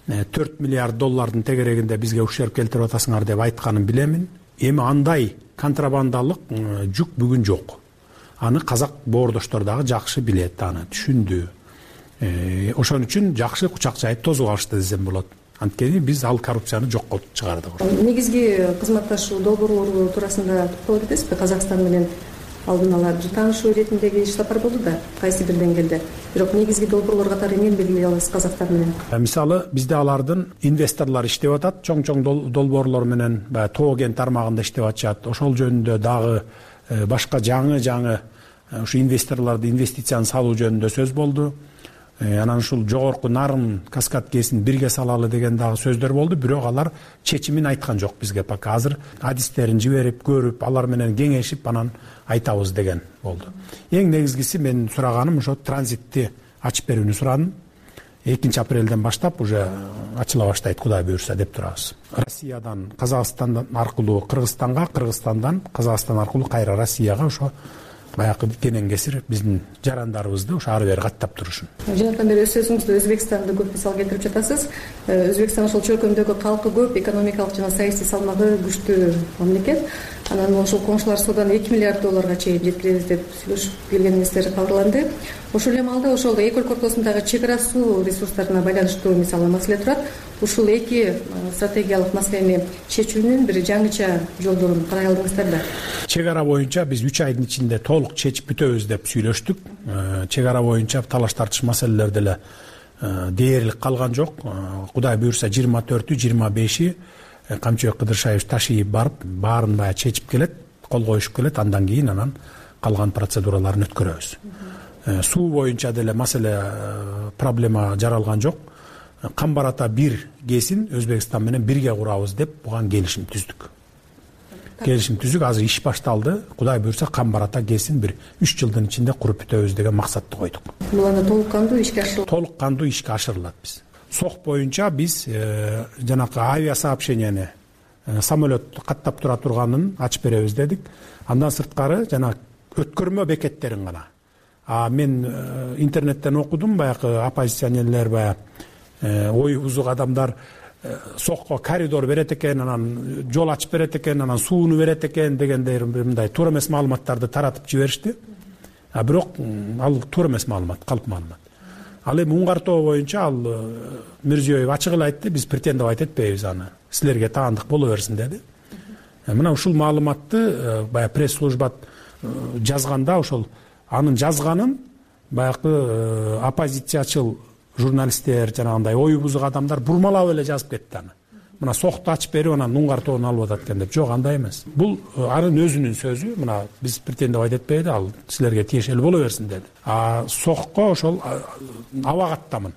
4 миллиард доллардын тегерегинде бизге ушерп келтирип атасыңар деп айтканын билемин. Эми андай контрабандалык жүк бүгүн жок. Аны казак боордоштор дагы жакшы билет, аны түшүндү. Ошон үчүн жакшы кучак жайып тосуп алышты десем болот. Анткени биз ал коррупцияны жокко чыгардык. Негизги кызматташуу долбоорлору туурасында токтолуп кетесизби? Казакстан менен алдын ала бир таанышуу иретиндеги иш сапар болду да, кайсы бир деңгээлде. Бирок негизги долбоорлор катары эмнени белгилей аласыз Казакстан менен? Мисалы, бизде алардын инвесторлор иштеп атат, чоң долбоорлор менен баягы Тоо кен тармагында иштеп атышат. Ошол жөнүндө дагы башка жаңы ушу инвесторлорду инвестицияны салуу жөнүндө сөз болду. Анан ушул жогорку нарын Каскад КЭСин бирге салалы деген дагы сөздөр болду, бирок алар чечимин айткан жок бизге пока. Азыр адистерин жиберип, көрүп, алар менен кеңешип, анан айтабыз деген болду. Эң негизгиси мен сураганым ошо транзитти ачып берүүнү сурадым. 2 апрелден баштап уже ачыла баштайт, Кудай буйрса деп турабыз. Россиядан Казакстандан аркылуу Кыргызстанга, Кыргызстандан Казакстан аркылуу кайра Россияга ошо баягы кенен кесир биздин жарандарыбызды ошо ары бери каттап турушун. Жанатан бери өз сөзүңүздө Өзбекстанды көп мисал келтирип жатасыз. Өзбекстан ошол чөлкөмдөгү калкы көп, экономикалык жана саясий салмагы күчтүү мамлекет. Анан ошол коңшулар соодан 2 миллиард долларга чейин жеткиребиз деп сүйлөшүп келгениңиздер кабарланды. Ошол эле маалда ошол эки өлкө ортосундагы чек ара суу ресурстарына байланыштуу мисалы маселе турат. Ушул эки стратегиялык маселени чечүүнүн бир жаңыча жолдорун карай алдыңыздар да? Чек ара боюнча биз 3 айдын ичинде толук чечип бүтөбүз деп сүйлөштүк. Чек ара боюнча талаш тартыш маселелер деле дээрлик калган жок. Кудай буйрса 24-ү, 25-и Камчыбек Кыдыршаевич ташыйып барып, баарын баягы чечип келет, кол коюшуп келет, андан кийин анан калган процедураларын өткөрөбүз. Суу боюнча деле маселе проблема жаралган жок. Камбар-Ата 1 ГЭСин Өзбекстан менен бирге курабыз деп буга келишим түздүк. Азыр иш башталды. Кудай буйрса Камбар-Ата ГЭСин бир 3 жылдын ичинде куруп бүтөбүз деген максатты койдук. Бул анда толук кандуу ишке ашырылат? Толук кандуу ишке ашырылат биз. Сок боюнча биз жанакы авиасообщенияны самолет каттап тура турганын ачып беребиз дедик. Андан сырткары жана өткөрмө бекеттерин гана. Мен интернеттен окудум, баягы оппозиционерлер ой узук адамдар сокко коридор берет экен, анан жол ачып берет экен, анан сууну берет экен дегендей мындай туура эмес маалыматтарды таратып жиберишти. Бирок ал туура эмес маалымат, калп маалымат. Ал эми Уңгартоо боюнча ал Мирзиёев ачык эле айтты, биз претендовать этпейбиз аны. Силерге таандык боло берсин деди. мына ушул маалыматты баягы пресс служба жазганда ошол анын жазганын баягы оппозициячыл журналисттер жанагындай ою бузук адамдар бурмалап эле жазып кетти аны. Мына сокту ачып берип анан нуңгар тоонун алып атат экен деп. Жок, андай эмес. Бул анын өзүнүн сөзү. Мына биз претендовать айтпайбыз, ал силерге тиешелүү боло берсин деди. Сокко ошол абагаттамын.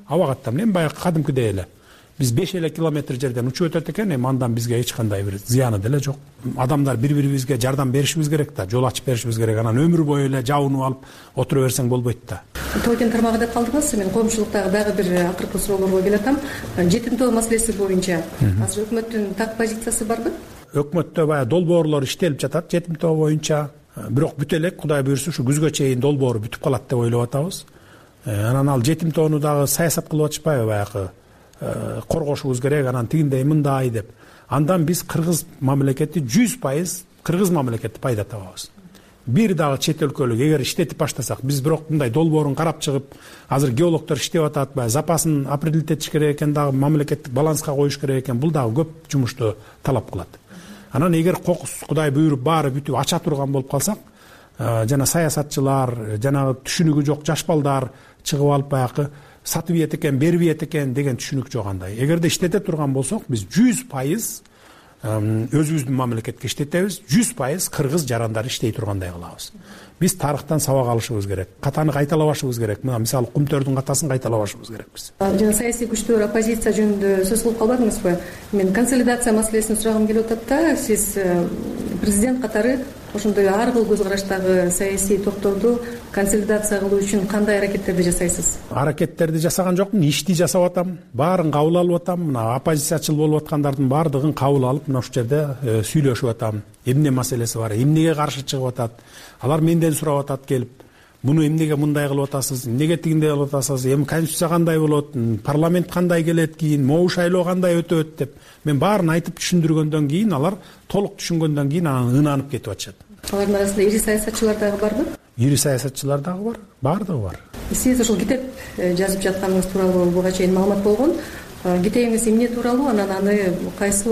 Эми баягы кадимкидей эле. Биз 5 километр жерден учуп өтөт экен, эми андан бизге эч кандай бир зыяны деле жок. Адамдар бири-бирибизге жардам беришибиз керек да, жол ачып беришибиз керек. Анан өмүр бою эле жабынып алып отура берсең болбойт да. Тооден тармагы деп калдыңыз. Мен коомчулуктагы дагы бир акыркы суроолорго келатам. Жетим тоо маселеси боюнча азыр өкмөттүн так позициясы барбы? Өкмөттө баягы долбоорлор иштелип жатат жетим тоо боюнча. Бирок бүтө элек, Кудай буйрса, ушу күзгө чейин долбоору бүтүп калат деп ойлоп атабыз. Анан ал жетим тоону дагы саясат кылып атышпайбы, баягы коргошубуз керек, анан тигиндей мындай деп. Андан биз кыргыз мамлекети 100% кыргыз мамлекети пайда табабыз. Бир дагы чет өлкөлүк эгер иштетип баштасак, биз бирок мындай долбоорун карап чыгып, азыр геологдор иштеп атат, баягы запасын определить этиш керек экен, дагы мамлекеттик баланска коюш керек экен. Бул дагы көп жумушту талап кылат. Анан эгер кокус Кудай буйруп баары бүтүп ача турган болуп калсак, жана саясатчылар, жана түшүнүгү жок жаш балдар чыгып алып баягы сатып ийет экен, берип ийет экен деген түшүнүк жок андай. Эгерде иштете турган болсок, биз 100% өзүбүздүн мамлекетке иштетебиз, 100% кыргыз жарандар иштей тургандай кылабыз. Биз тарыхтан сабак алышыбыз керек, катаны кайталабашыбыз керек. Мына мисалы Кумтөрдүн катасын кайталабашыбыз керек биз. Жана саясий күчтөр оппозиция жөнүндө сөз кылып калбадыңызбы? Мен консолидация маселесин сурагым келип атат да. Сиз президент катары ошондой ар кыл көз караштагы саясий топторду консолидация кылуу үчүн кандай аракеттерди жасайсыз? Аракеттерди жасаган жокмун, ишти жасап атам, баарын кабыл алып атам. Мына оппозициячыл болуп аткандардын баардыгын кабыл алып, мына ушул жерде сүйлөшүп атам. Эмне маселеси бар, эмнеге каршы чыгып атат? Алар менден сурап атат келип, муну эмнеге мындай кылып атасыз, эмнеге тигиндей кылып атасыз, эми конституция кандай болот, парламент кандай келет кийин, могу шайлоо кандай өтөт деп мен баарын айтып түшүндүргөндөн кийин, алар толук түшүнгөндөн кийин анан ынанып кетип атышат. Алардын арасында ири саясатчылар дагы барбы? Ири саясатчылар дагы бар, баардыгы бар. Сиз ошол китеп жазып жатканыңыз тууралуу буга чейин маалымат болгон. Китебиңиз эмне тууралуу, анан аны кайсы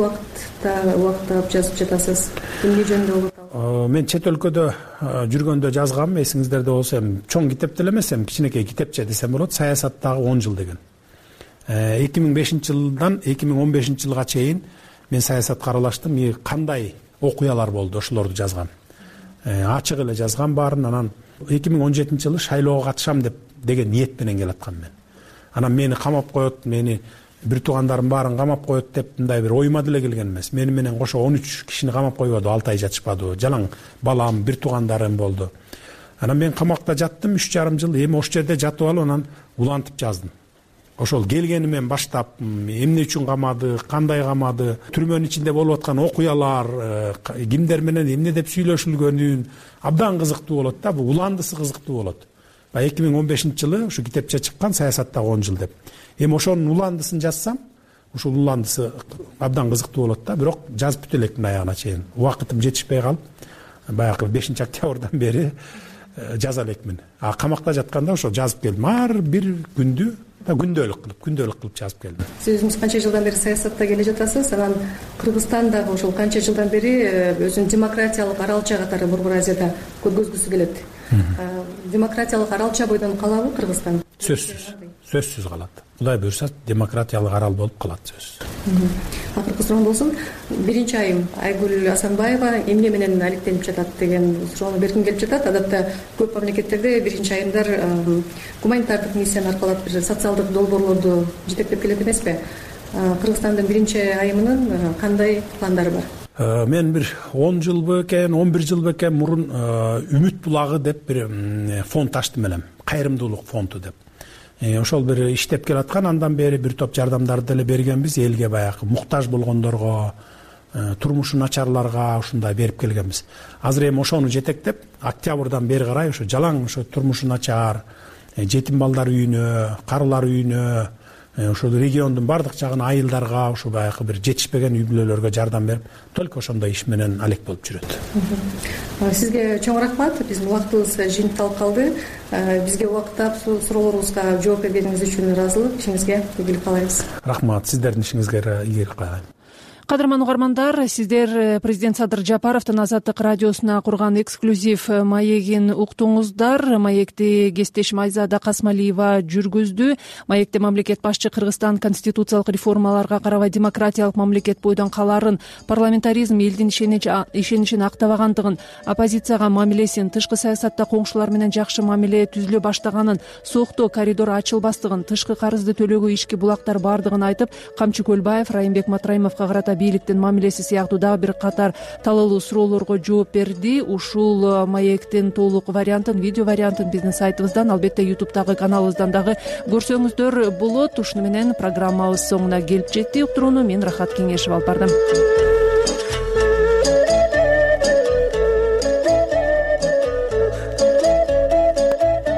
убакытта жазып жатасыз? Эмне жөнүндө болот? Мен чет өлкөдө жүргөндө жазгам, эсиңиздерде болсо, чоң китеп деле эмес, кичинекей китепче десем болот, саясаттагы 10 жыл деген. 2005-жылдан 2015-жылга чейин мен саясатка аралаштым. Кандай окуялар болду, ошолорду жазгам. Ачык эле жазгам баарын. Анан 2017-жылы шайлоого катышам деген ниет менен келаткам мен. Анан мени камап коет, мени бир туугандарым баарын камап коет деп мындай бир ойма деле келген эмес. Мени менен кошо 13 кишини камап койбоду, 6 ай жатышпады. Жалаң балам, бир туугандарым болду. Анан мен камакта жаттым 3,5 жыл. Эми ошол жерде жатып алып анан улантып жаздым. Ошол келгенимен баштап эмне үчүн камады, кандай камады, түрмөнүн ичинде болуп аткан окуялар, кимдер менен эмне деп сүйлөшүлгөнүн абдан кызыктуу болот да. Бул уландысы кызыктуу болот. 2015-жылы ушу китепче чыккан саясаттагы 10 жыл деп. Эми ошонун уландысын жазсам, ушул уландысы абдан кызыктуу болот да. Бирок жазып бүтө элекмин аягына чейин. Убакытым жетишпей калып, баягы 5-октябрдан бери жаза элекмин. Камакта жатканда ошо жазып келдим. Ар бир күндү күндөлүк кылып жазып келдим. Сиз өзүңүз канча жылдан бери саясатта келе жатасыз? Анан Кыргызстан дагы ошол канча жылдан бери өзүнүн демократиялык аралча катары Борбор Азияда көргөзгүсү келет. Демократиялык аралча бойдон калабы Кыргызстан? Сөзсүз калат. Кудай буйрса, демократиялык арал болуп калат сөзсүз. Акыркы суроом болсун. Биринчи айым Айгүл Асанбаева эмне менен алектенип жатат деген суроону бергим келип жатат. Адатта көп мамлекеттерде биринчи айымдар гуманитардык миссияны аркалап бир социалдык долбоорлорду жетектеп келет эмеспи? Кыргызстандын биринчи айымынын кандай пландары бар? Мен бир 10 жыл бекен, 11 жыл бекен мурун Үмүт булагы деп бир фонд ачтым элем. Кайрымдуулук фонду деп. Ошол бир иштеп келаткан, андан бери бир топ жардамдарды деле бергенбиз, элге баягы муктаж болгондорго, турмушу начарларга ушундай берип келгенбиз. Азыр эми ошону жетектеп, октябрдан бери карай ошо жалаң ошо турмушу начар, жетим балдар үйүнө, карылар үйүнө, ошол региондун бардык жагына айылдарга, ошо баягы бир жетишпеген үй бүлөлөргө жардам берип, только ошондой иш менен алек болуп жүрөт. Сизге чоң рахмат. Биздин убактыбыз жыйынталып калды. Бизге убакыттап суроолорубузга жооп бергениңиз үчүн ыраазылык. Ишиңизге ийгилик каалайбыз. Рахмат. Сиздердин ишиңизге ийгилик каалайм. Кадырман угармандар, сиздер президент Садыр Жапаровдун Азаттык радиосуна курган эксклюзив маегин уктуңуздар. Маекти кесиптешим Айзада Касмалиева жүргүздү. Маекте мамлекет башчы Кыргызстан конституциялык реформаларга карабай демократиялык мамлекет бойдон каларын, парламентаризм элдин ишеничин актабагандыгын, оппозицияга мамилесин, тышкы саясатта коңшулар менен жакшы мамиле түзүлө баштаганын, сооктоо коридор ачылбастыгын, тышкы карызды төлөөгө ишки булактар бардыгын айтып, Камчы Көлбаев Райымбек Матраимовго карата бийликтин мамилеси сыяктуу дагы бир катар талаалуу суроолорго жооп берди. Ушул маектин толук вариантын, видео вариантын биздин сайтыбыздан, албетте ютубтагы каналыбыздан дагы көрсөңүздөр болот. Ушуну менен программабыз соңуна келип жетти. Уктурууну мен Рахат Кеңешев алып бардым.